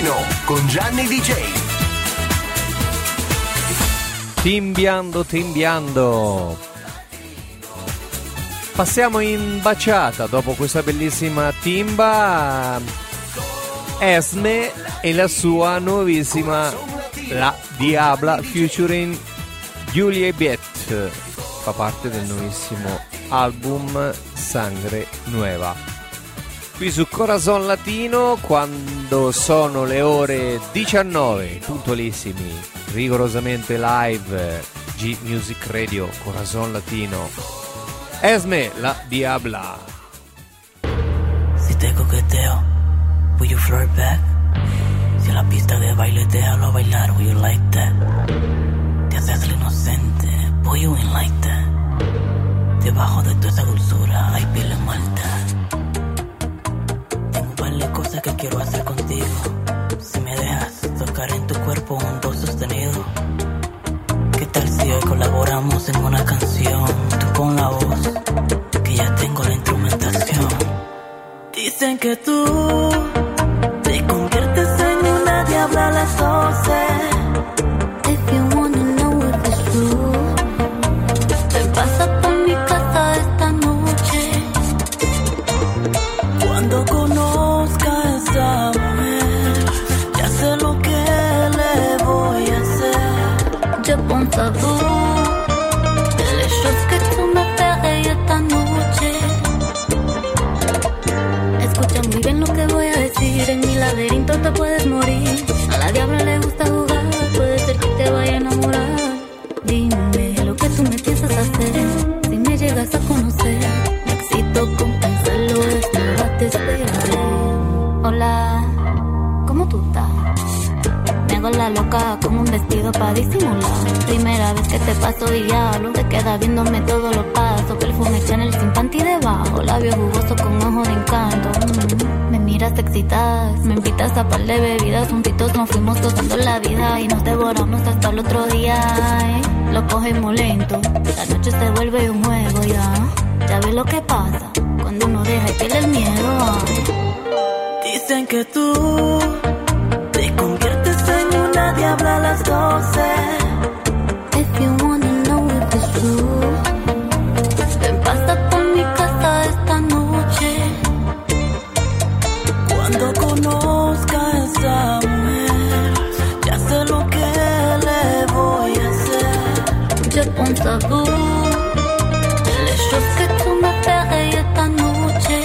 Latino con Gianni DJ. Timbiando. Passiamo in baciata dopo questa bellissima timba. Esme e la sua nuovissima La Diabla featuring Julie Bet. Fa parte del nuovissimo album Sangre Nueva. Qui su Corazon Latino, quando sono le ore 19, puntualissimi, rigorosamente live, G Music Radio, Corazon Latino. Esme, La Diabla. Si te coqueteo, will you flirt back? Si en la pista de baile te hablo a bailar, will you like that? Te haces el inocente, boy you ain't like that. Debajo de toda esa dulzura hay piel en malta. Tengo un par de cosas que quiero hacer contigo. Si me dejas tocar en tu cuerpo un do sostenido. ¿Qué tal si hoy colaboramos en una canción? Tú pon la voz, que ya tengo la instrumentación. Dicen que tú te conviertes en una diabla a las 12. If you wanna know if it's true, te pasa por mi casa esta noche. Cuando conozca a esa mujer, ya sé lo que le voy a hacer. Je pense à vous, les choses que tú me ferais esta noche. Escucha muy bien lo que voy a decir. En mi laberinto te puedes morir. A la diabla le gusta jugar, puede ser que te vaya a enamorar. Dime lo que tú me piensas hacer. Si me llegas a conocer, me excito con pensarlo. Esta hora te esperaré. Hola, ¿cómo tú estás? Me hago la loca con un vestido para disimular. Primera vez que te paso diablo, te quedas viéndome todos los pasos. Perfume Chanel sin panty debajo, labios jugosos con ojos de encanto. Me miras excitada, me invitas a par de bebidas. Juntitos nos fuimos gozando la vida y nos devoramos hasta el otro día. Lo cogemos lento, la noche se vuelve un juego ya. Ya ves lo que pasa cuando uno deja y pierde el miedo. Dicen que tú te conviertes en una diabla a las 12. If you wanna know if it's true, ven pasa por mi casa esta noche. Cuando conozca a esa mujer, ya sé lo que le voy a hacer. Je pense à vous, les choses que tú me ferais esta noche.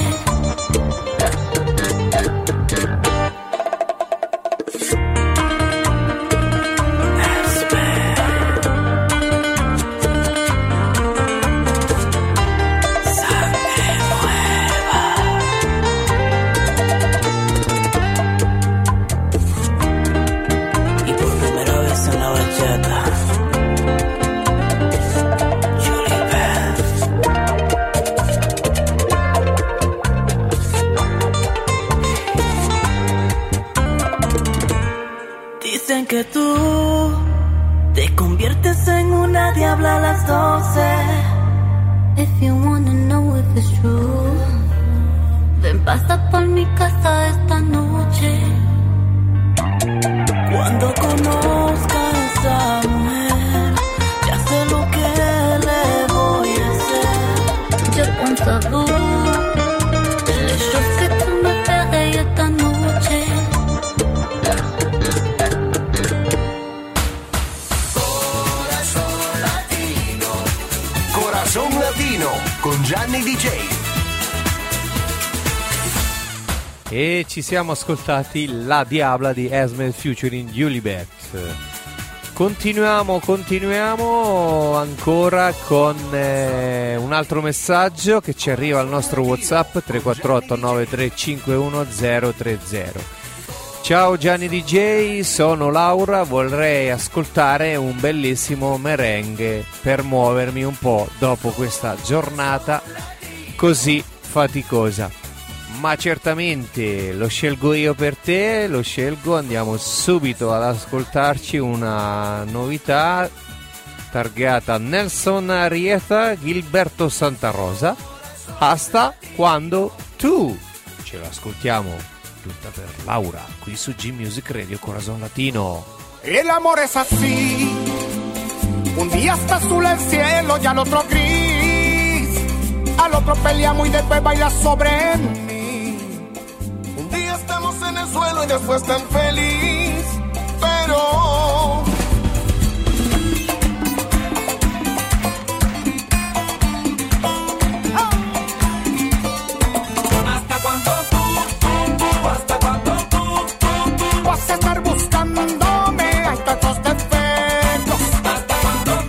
Y por primera vez en la bachata, Julie Bet. Dicen que tú te conviertes en una diabla a las 12. If you wanna know if it's true, ven pasa por mi casa esta noche. Cuando conozca a esa mujer, ya sé lo que le voy a hacer. Je pense à vous, les choses que tú me ferais esta noche. Corazon Latino con Gianni DJ. E ci siamo ascoltati La Diabla di Esme featuring Julie Bet. Continuiamo ancora con un altro messaggio che ci arriva al nostro WhatsApp 348 9351 030. Ciao Gianni DJ, sono Laura, vorrei ascoltare un bellissimo merengue per muovermi un po' dopo questa giornata così faticosa. Ma certamente lo scelgo io per te, andiamo subito ad ascoltarci una novità targata Nelson Arieta, Gilberto Santa Rosa, Hasta quando tu, ce l'ascoltiamo tutta per Laura, qui su G-Music Radio Corazon Latino. El amor es así, un día está azul el cielo y al otro gris, al otro peleamos y después baila sobre mí. Un día estamos en el suelo y después tan feliz, pero vas a estar buscándome, hay tantos defectos. hasta cuando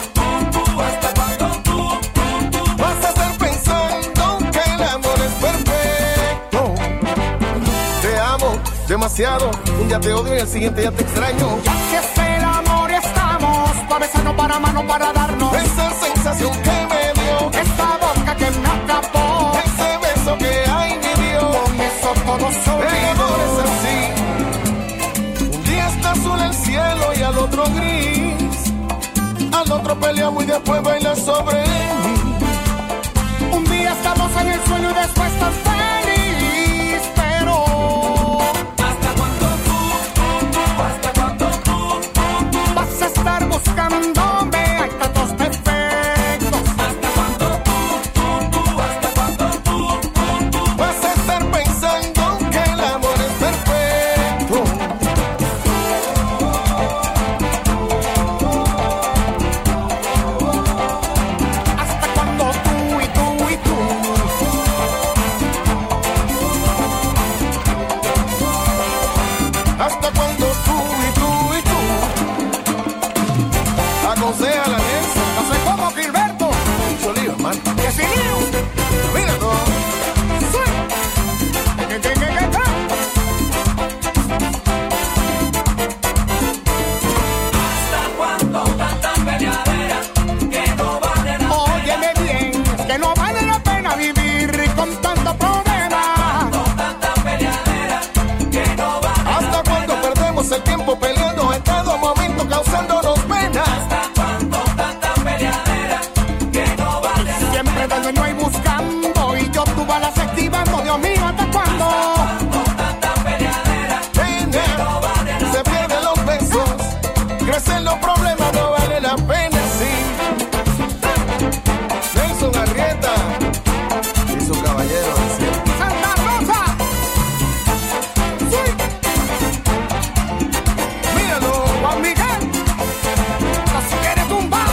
tú vas a estar pensando que el amor es perfecto. Te amo demasiado, un día te odio y el siguiente ya te extraño. Ya que es el amor y estamos cabeza para mano para darnos Esa sensación que me dio, esta boca que me atrapó, ese beso que hay mi Dios. con eso todo se El amor es olvidó. así, un día está azul el cielo y al otro gris, al otro peleamos y después baila sobre mí. Un día estamos en el suelo y después tan feliz, pero Hasta cuando tú vas a estar buscándome, hay tantos defectos. hasta cuando tú Vas a estar pensando que el amor es perfecto. Hasta cuando tú y tú y tú Hasta cuando tú y tú y tú aconseja la neta. no sé cómo, Gilberto, Mucho lío, hermano. que sin lío. Mira, no. hasta cuando tanta peleadera que no vale la Óyeme bien, que no vale la pena vivir con tanto problema. tanta peleadera que no vale Hasta cuando perdemos el tiempo peleando en cada momento causándonos pena. tanta peleadera que no vale la Siempre dando y no hay buscando y yo tú balas activando. Dios mío, ¿hasta cuándo? tanta peleadera Pena, se pierden los besos, crecen los problemas, no vale la pena, sí. Nelson Arrieta y su caballero decía. Santa Rosa. Sí. Míralo, Juan Miguel. Nos quiere tumbar.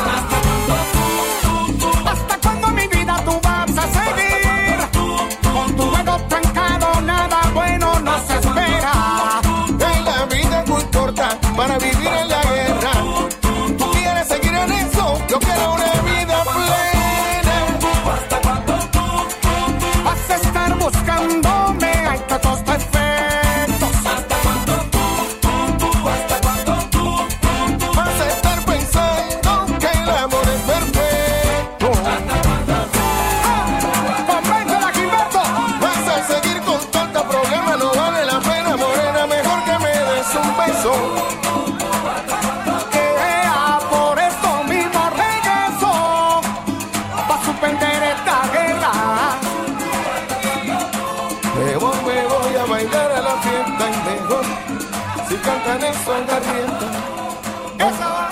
Hasta cuando mi vida tú vas a seguir con tu juego trancado, nada bueno nos espera. en la vida es muy corta para vivir en la guerra. Tú quieres seguir en eso, yo quiero una vida plena. Vas a estar buscándome, hay tantos defectos. Vas a estar pensando que el amor es perfecto. Convéncela, Gilberto. Vas a seguir con tanta problema, no vale la pena, morena, mejor que me des un beso. Que por esto mismo regreso para suspender esta guerra. Me voy a bailar a la fiesta y mejor si cantan eso en garrieta. Esa va.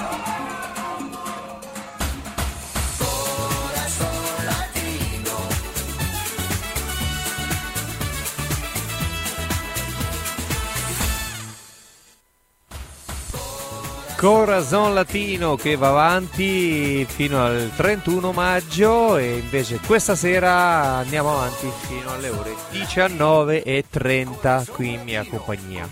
Corazon Latino che va avanti fino al 31 maggio e invece questa sera andiamo avanti fino alle ore 19:30 qui in mia compagnia.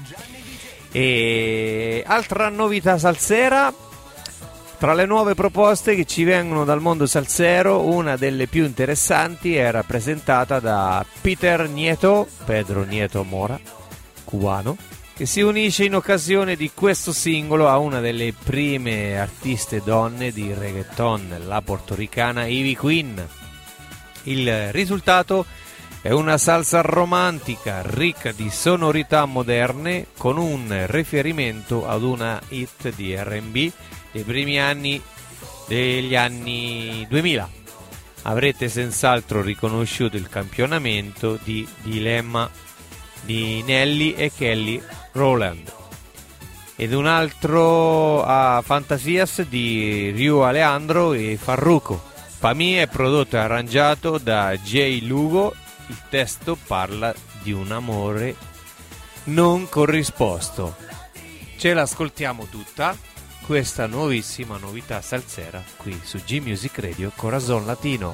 E altra novità salsera, tra le nuove proposte che ci vengono dal mondo salsero, una delle più interessanti è rappresentata da Pedro Nieto Mora, cubano, che si unisce in occasione di questo singolo a una delle prime artiste donne di reggaeton, la portoricana Ivy Queen. Il risultato è una salsa romantica ricca di sonorità moderne con un riferimento ad una hit di R&B dei primi anni degli anni 2000. Avrete senz'altro riconosciuto il campionamento di Dilemma. di Nelly e Kelly Rowland. Ed un altro a Fantasias di Ryu Alejandro e Farruko. Pa' me è prodotto e arrangiato da Jay Lugo. Il testo parla di un amore non corrisposto. Ce l'ascoltiamo tutta, questa nuovissima novità salsera qui su G Music Radio Corazon Latino.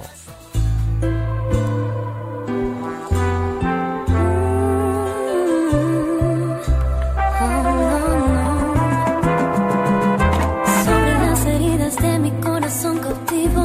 Sobre las heridas de mi corazón cautivo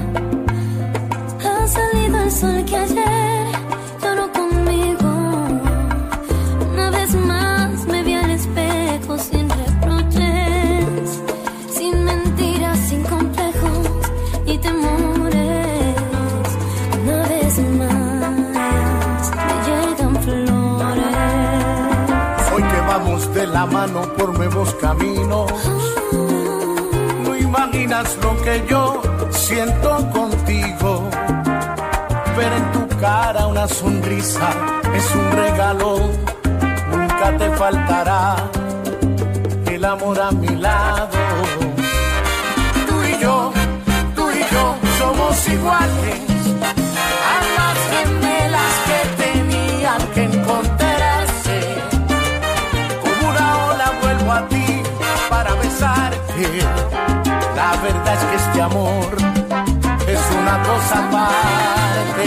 ha salido el sol que ayer lloró conmigo. Una vez más me vi al espejo sin reproches, sin mentiras, sin complejos y temores. Una vez más me llegan flores. Hoy que vamos de la mano por nuevos caminos, no imaginas lo que yo siento contigo. Ver en tu cara una sonrisa es un regalo, nunca te faltará el amor a mi lado. Tú y yo somos iguales, almas gemelas que tenían que encontrarse. Como una ola vuelvo a ti para besarte. La verdad es que este amor es una cosa aparte.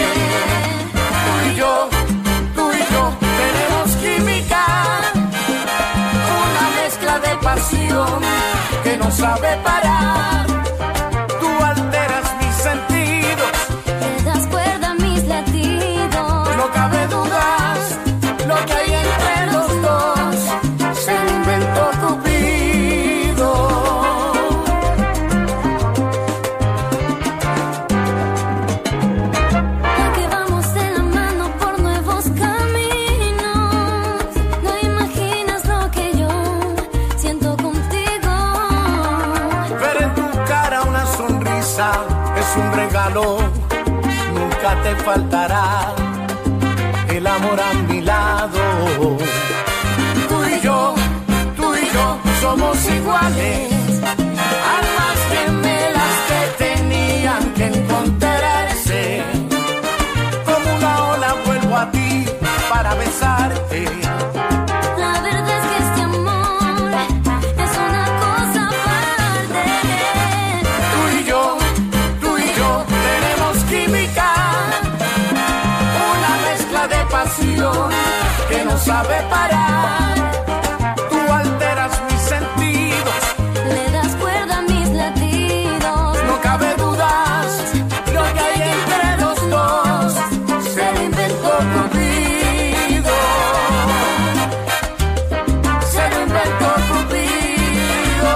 Tú y yo tenemos química, una mezcla de pasión que no sabe parar. Tú alteras mis sentidos, Le das cuerda a mis latidos. no cabe dudas, lo que hay entre los dos se lo inventó Cupido. Ya que vamos de la mano por nuevos caminos, no imaginas lo que yo siento contigo. Ver en tu cara una sonrisa es un regalo, nunca te faltará el amor a mi lado. Tú y yo somos iguales, almas gemelas que tenían que encontrarse. Como una ola vuelvo a ti para besarte. La verdad es que este amor es una cosa aparte. Tú y yo tenemos química, una mezcla de pasión que no sabe parar. Tú alteras mis sentidos, Le das cuerda a mis latidos. no cabe dudas, lo que hay entre los dos se lo inventó Cupido. Se lo inventó Cupido.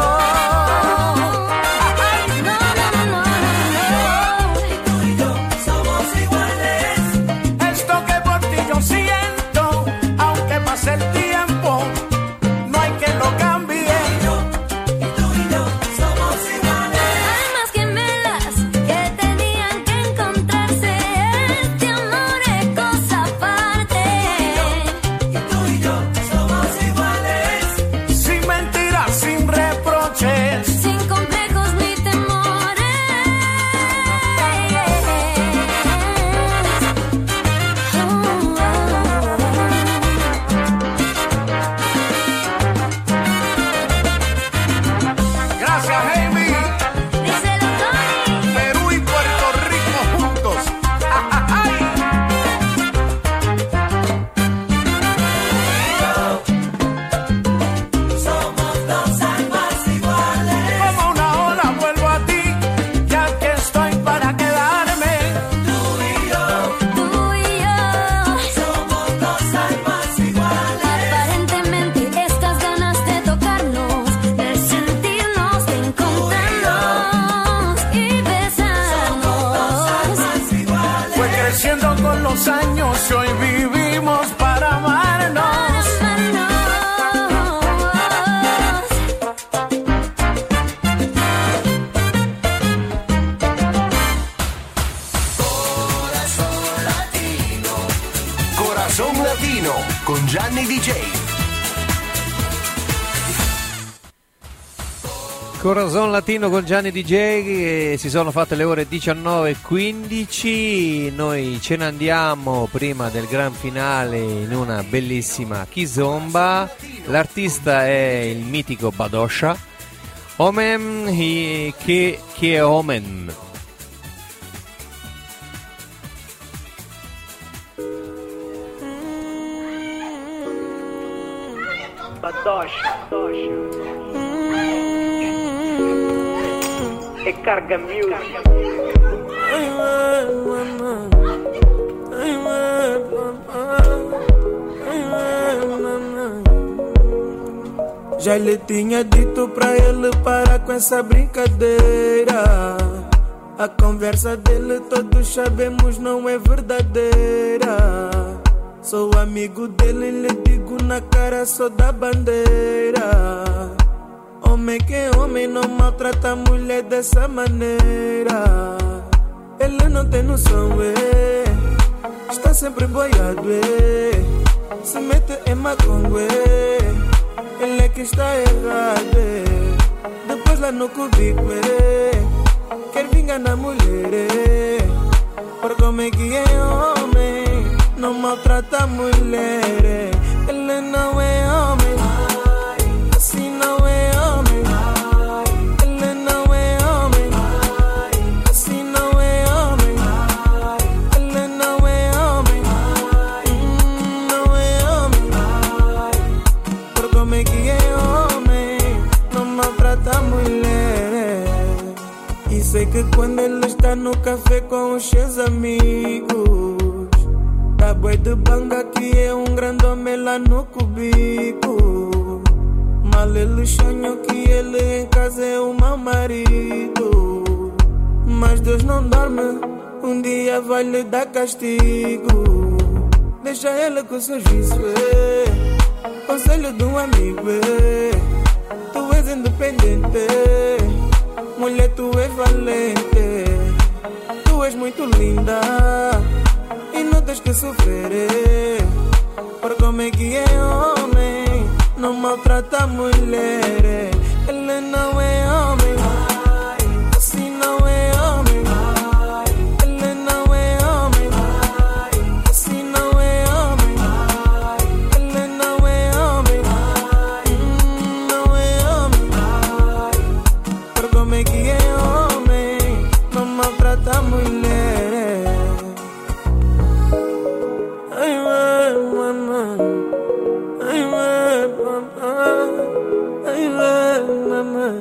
No, no, no, no, Tú y yo somos iguales. Esto que por ti yo siento, aunque pase el tiempo, no hay que lo cambie. Tú y yo somos iguales. almas gemelas que tenían que encontrarse. Este amor es cosa aparte. Tú y yo somos iguales. Sin mentiras, sin reproches, Sin complejos ni temores. gracias Amy, Díselo, Tony. Perú y Puerto Rico juntos. ¡Ay! Somos dos almas iguales. Como una ola vuelvo a ti, ya que estoy para quedarme. Tú y yo somos dos almas iguales. Aparentemente estas ganas de tocarnos, de sentirnos, de encontrarnos y besarnos. Fue creciendo con los años y hoy vivimos para amarnos. Corazón Latino con Gianni DJ. Corazon Latino con Gianni DJ, si sono fatte le ore 19:15, noi ce ne andiamo prima del gran finale in una bellissima kizomba. L'artista è il mitico Badosha, Omen che è Omen. Badosha e carga music. Já lhe tinha dito pra ele parar com essa brincadeira. A conversa dele todos sabemos não é verdadeira. Sou amigo dele, lhe digo na cara, sou da bandeira. Homem que é homem não maltrata a mulher dessa maneira. Ele não tem noção, está sempre boiado, se mete em macongo, ele é que está errado, depois lá no cubico, quer vingar na mulher, por como é que é homem, não maltrata a mulher. Ele não é homem, assim não é homem. Ele não é homem, assim não é homem. Ele não é homem, não é homem. Por como é que é homem, não maltrata a mulher. E sei que quando ele está no café com os seus amigos, tá boi de banga que é um grande homem lá no cubico. Mal ele sonha que ele em casa é o mau marido. Mas Deus não dorme, um dia vai lhe dar castigo. Deixa ele com o serviço, conselho de um amigo, tu és independente, mulher tu és valente, tu és muito linda e não tens que sofrer, por como é que é homem, não maltrata a mulher. Ele não é homem, assim não é homem. Ele não é homem, assim não é homem. Ele não é homem, não é homem. Por como é que é homem, não maltrata a mulher. Ai, mamãe, ai, mamãe, ai, mamãe.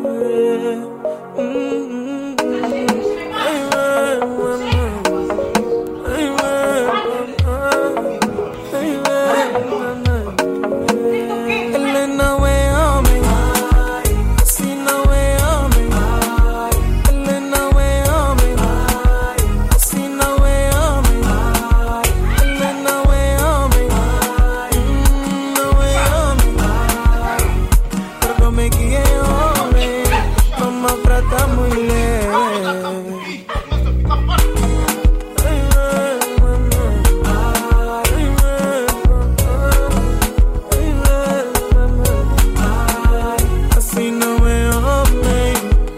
Ele não é homem, assim não é homem. Ele não é homem, assim não é homem. Ele não é homem, não é homem. Por como é que é homem, não maltrata a mulher. Assim não é homem.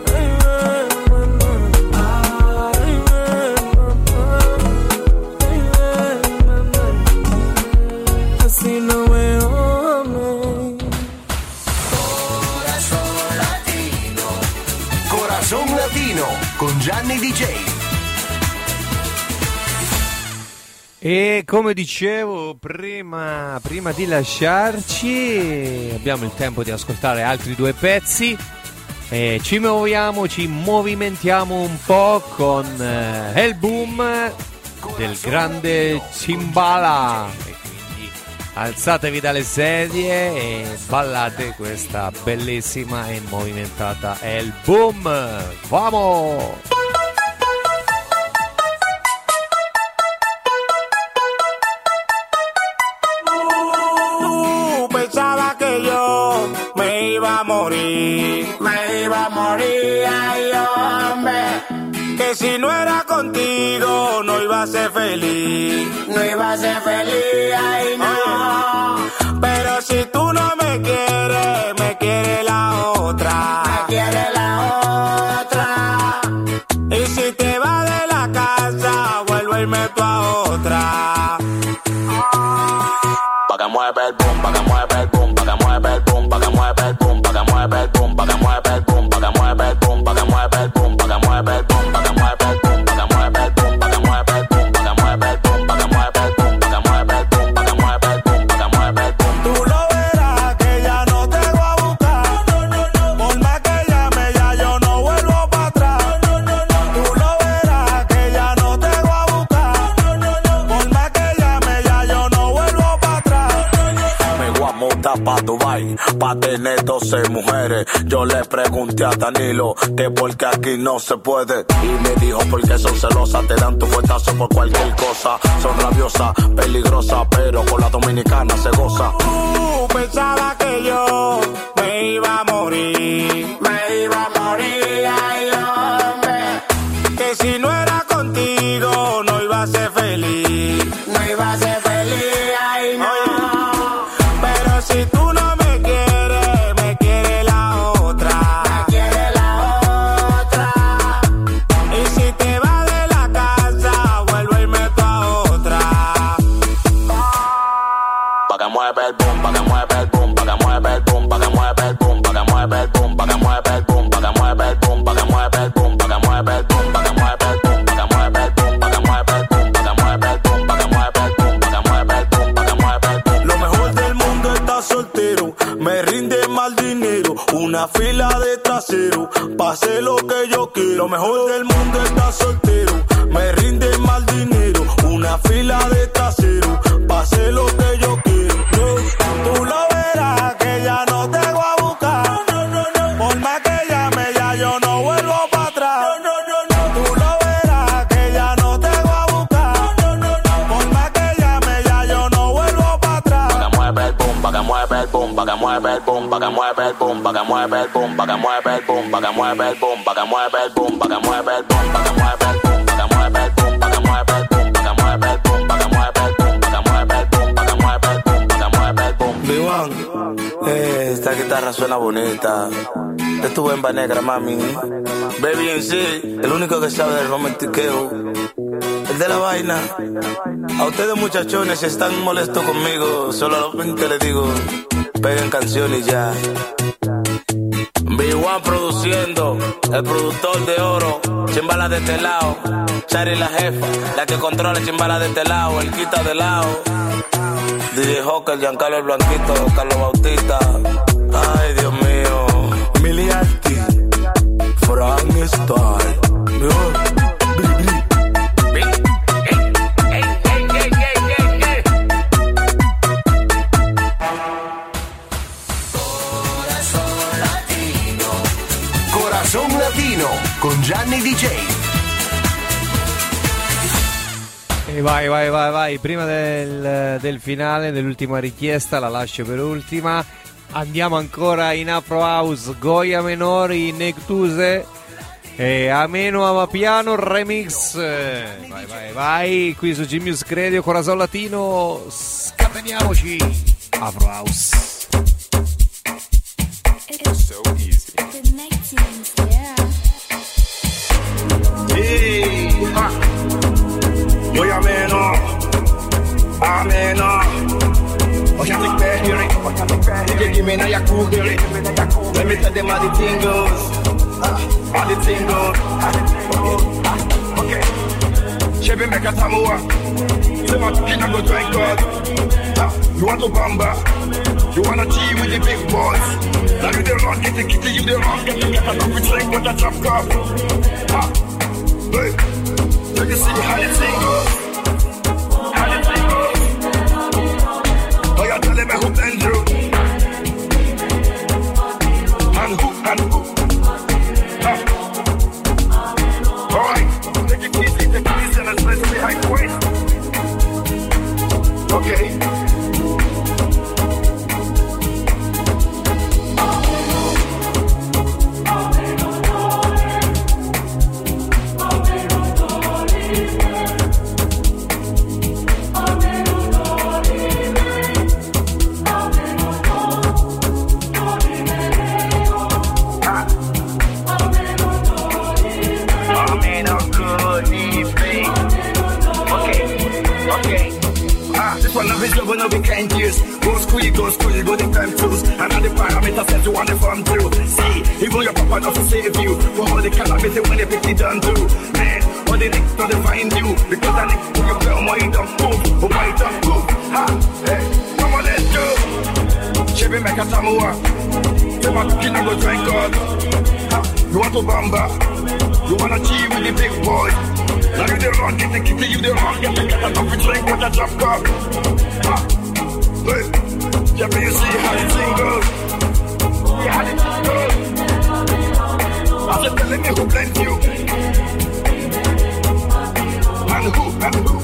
Assim não é homem. Corazon Latino con Gianni DJ. E come dicevo prima di lasciarci, abbiamo il tempo di ascoltare altri due pezzi e ci movimentiamo un po' con El Boom del grande Cimbala. E quindi alzatevi dalle sedie e ballate questa bellissima e movimentata El Boom. Vamos! Pensaba que yo me iba a morir, ay hombre, que si no era contigo no iba a ser feliz, ay no. quiere la otra. Me quiere la otra. Y si te vas de la casa, vuelvo y meto a otra. Pa' que mueve el boom, pa' que mueve el boom, pa' que mueve el boom, pa' que mueve el boom, pa' que mueve el boom, pa' que mueve el boom, pa' que mueve el boom, pa' que mueve el boom, pa' que mueve el boom, pa' que mueve el boom, pa' que mueve el boom, pa' que mueve el boom, pa' que mueve el boom, pa' que mueve el boom, pa' que mueve el boom, pa' que mueve el boom, pa' que mueve el boom. Tú lo verás que ya no te voy a buscar. Por más que llame ya yo no vuelvo para atrás. Tú lo verás que ya no te voy a buscar. Por más que llame ya yo no vuelvo para atrás. Me voy a montar pa' Dubai, pa' tener 12 mujeres. Yo le pregunté a Danilo que por qué aquí no se puede. Y me dijo porque son celosas, te dan tu fuetazo por cualquier cosa. Son rabiosas, peligrosas, pero con la dominicana se goza. Pensaba que yo me iba a morir. Me iba a morir, ay hombre. Que si no era contigo no iba a ser feliz. No iba a ser feliz, ay no. Pero si tú no me quieres, me quiere la otra. Me quiere la otra. Y si te vas de la casa, vuelvo y meto a otra. Pa' que mueve el boom, pa' que mueve el boom, pa' que mueve el boom, pa' que mueve el boom, pa' que mueve el boom, pa' que mueve el boom, pa' que mueve el boom, pa' que mueve el boom, pa' que mueve el boom, pa' que mueve el boom, pa' que mueve el boom, pa' que mueve el boom, pa' que mueve el boom, pa' que mueve el boom, pa' que mueve el boom, pa' que mueve el boom. Lo mejor del mundo está soltero, me rinde mal dinero, una fila de trasero, pase lo que yo quiero. Lo mejor del mundo está soltero, me rinde mal dinero, una fila de trasero, pase lo que yo quiero. Tú lo verás que ya no te voy a buscar. Por más que llame ya yo no vuelvo para atrás. Tú lo verás que ya no te voy a buscar. Por más que llame ya yo no vuelvo para atrás. Pa' que mueve el boom, pa' que mueve el boom, pa' que mueve el boom, pa' que mueve el boom, pa' que mueve el boom, pa' que mueve el boom, pa' que mueve el boom, pa' que mueve el boom, pa' que mueve el boom, pa' que mueve el boom, pa' que mueve el boom, pa' que mueve el boom, pa' que mueve el boom, pa' que mueve el boom, pa' que mueve el boom, pa' que mueve el boom, pa' que mueve el boom. B1, esta guitarra suena bonita. Es tu bemba negra, mami. Baby en sí, el único que sabe del romantiqueo, el de la vaina. A ustedes muchachones, si están molestos conmigo, solamente les digo, peguen canciones y ya. B1 produciendo, el productor de oro, chimbala de este lado. Chari la jefa, la que controla chimbala de este lado, el quita de lado. DJ Joker, Giancarlo el Blanquito, Carlos Bautista. Ay, Dios mío. Miliarty, Frank Star. Corazón Latino con Gianni DJ. E vai. Prima del finale, dell'ultima richiesta, la lascio per ultima. Andiamo ancora in Afro House, Goya Menori, Nectuse e Ameno Amapiano Remix. Vai, qui su G-Music Radio, Corazon Latino, scateniamoci Afro House. So easy. Hey, Goya Ameno, what you think they're hearing? You give me now your cool hearing. Let me tell them how the thing goes. How the thing goes. Okay. Chevy make a Samoa. You want to get a good drink God. You want to bamba. You want to tea with the big boys. Now you the wrong, get the kitty, you the wrong. Get a coffee drink with a chop cup. Hey, let me see how the thing goes. Tell them who been through and who alright, take it easy and let's be high point. Okay. over no weekend years. Go school, you go the time tools. And all the parameters that you want to farm through. See, even your papa doesn't save you. For all the calamity when they pick it done through. Man, all the next to find you. Because I need to your girl, why you don't move? Oh, why you don't move? Ha, hey, come on, let's go. Chevy make a Samoa. You want to kill and go drink God. Ha, you want to bamba. You want to cheat with the big boy. Now you the wrong, get the kitty, you the wrong. Get the cat out of the drink with a drop cup. Ha, hey, Chevy, you see how the thing goes. Yeah, how the thing goes. I'm just telling me who blamed you. And who?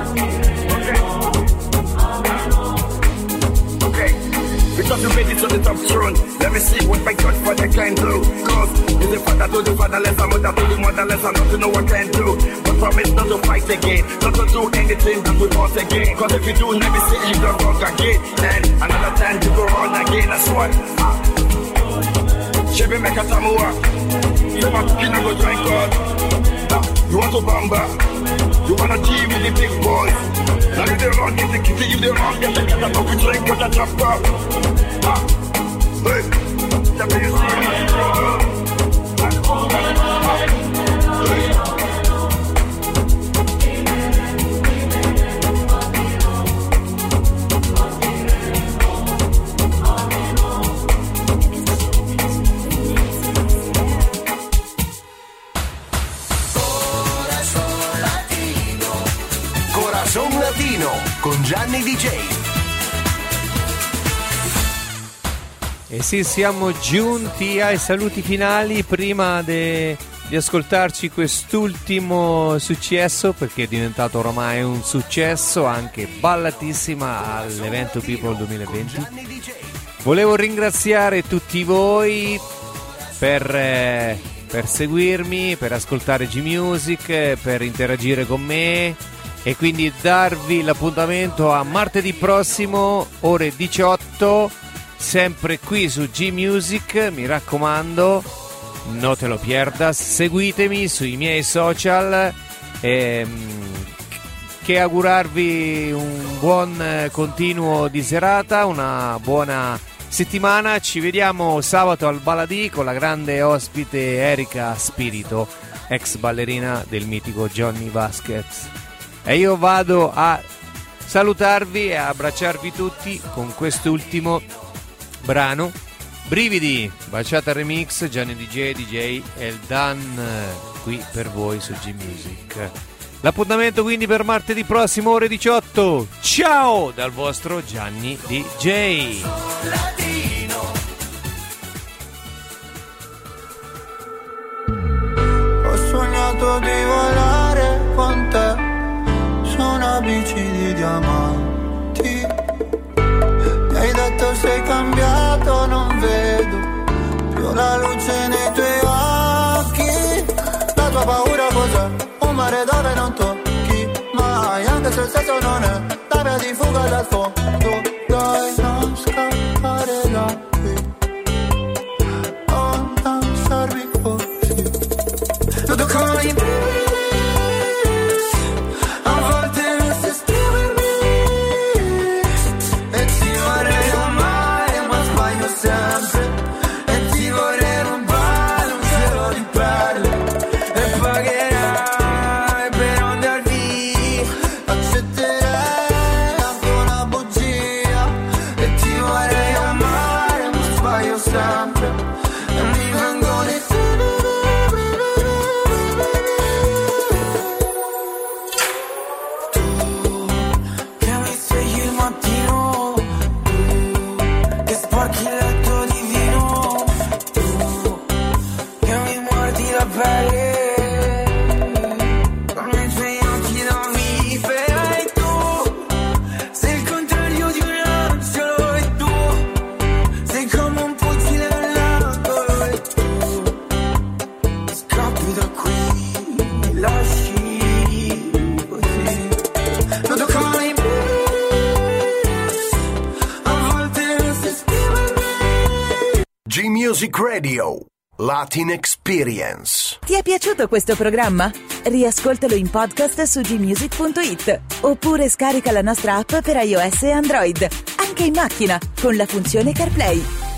Okay. Because you made it on the top throne. Let me see what my God Father can do. Cause he's the father to the fatherless, a mother to the motherless, and not to know what can do. But promise not to fight again, not to do anything that we want again. Cause if you do, let me see you don't wrong again. And another time you go on again, that's what. Chevy make a Samoa. You want to kill and go drink God. You want to bamba. You wanna G with the big boys. Now you the wrong, get the kitty, you the wrong, get the cat out of the drink with a drop cup. Hey, let me Corazon Latino con Gianni DJ. E sì, siamo giunti ai saluti finali prima di ascoltarci quest'ultimo successo, perché è diventato ormai un successo, anche ballatissima all'evento People 2020. Volevo ringraziare tutti voi per seguirmi, per ascoltare G-Music, per interagire con me e quindi darvi l'appuntamento a martedì prossimo, ore 18, sempre qui su G-Music. Mi raccomando, non te lo pierda, seguitemi sui miei social. Che augurarvi un buon continuo di serata, una buona settimana. Ci vediamo sabato al Baladì con la grande ospite Erika Spirito, ex ballerina del mitico Johnny Vasquez. E io vado a salutarvi e a abbracciarvi tutti con quest'ultimo brano, Brividi, Baciata Remix, Gianni DJ Eldan, qui per voi su G-Music. L'appuntamento quindi per martedì prossimo, ore 18. Ciao dal vostro Gianni DJ. Ho sognato di volare con te su una bici di diamanti. Mi hai detto sei cambiato, non vedo più la luce nei tuoi occhi. La tua paura cos'è? Un mare dove non tocchi mai, anche se il senso non è la via di fuga dal fondo. Dai, non scappare da qui, non lasciarmi così. Tutto come in G-Music Radio, Latin Experience. Ti è piaciuto questo programma? riascoltalo in podcast su gmusic.it oppure scarica la nostra app per iOS e Android, anche in macchina con la funzione CarPlay.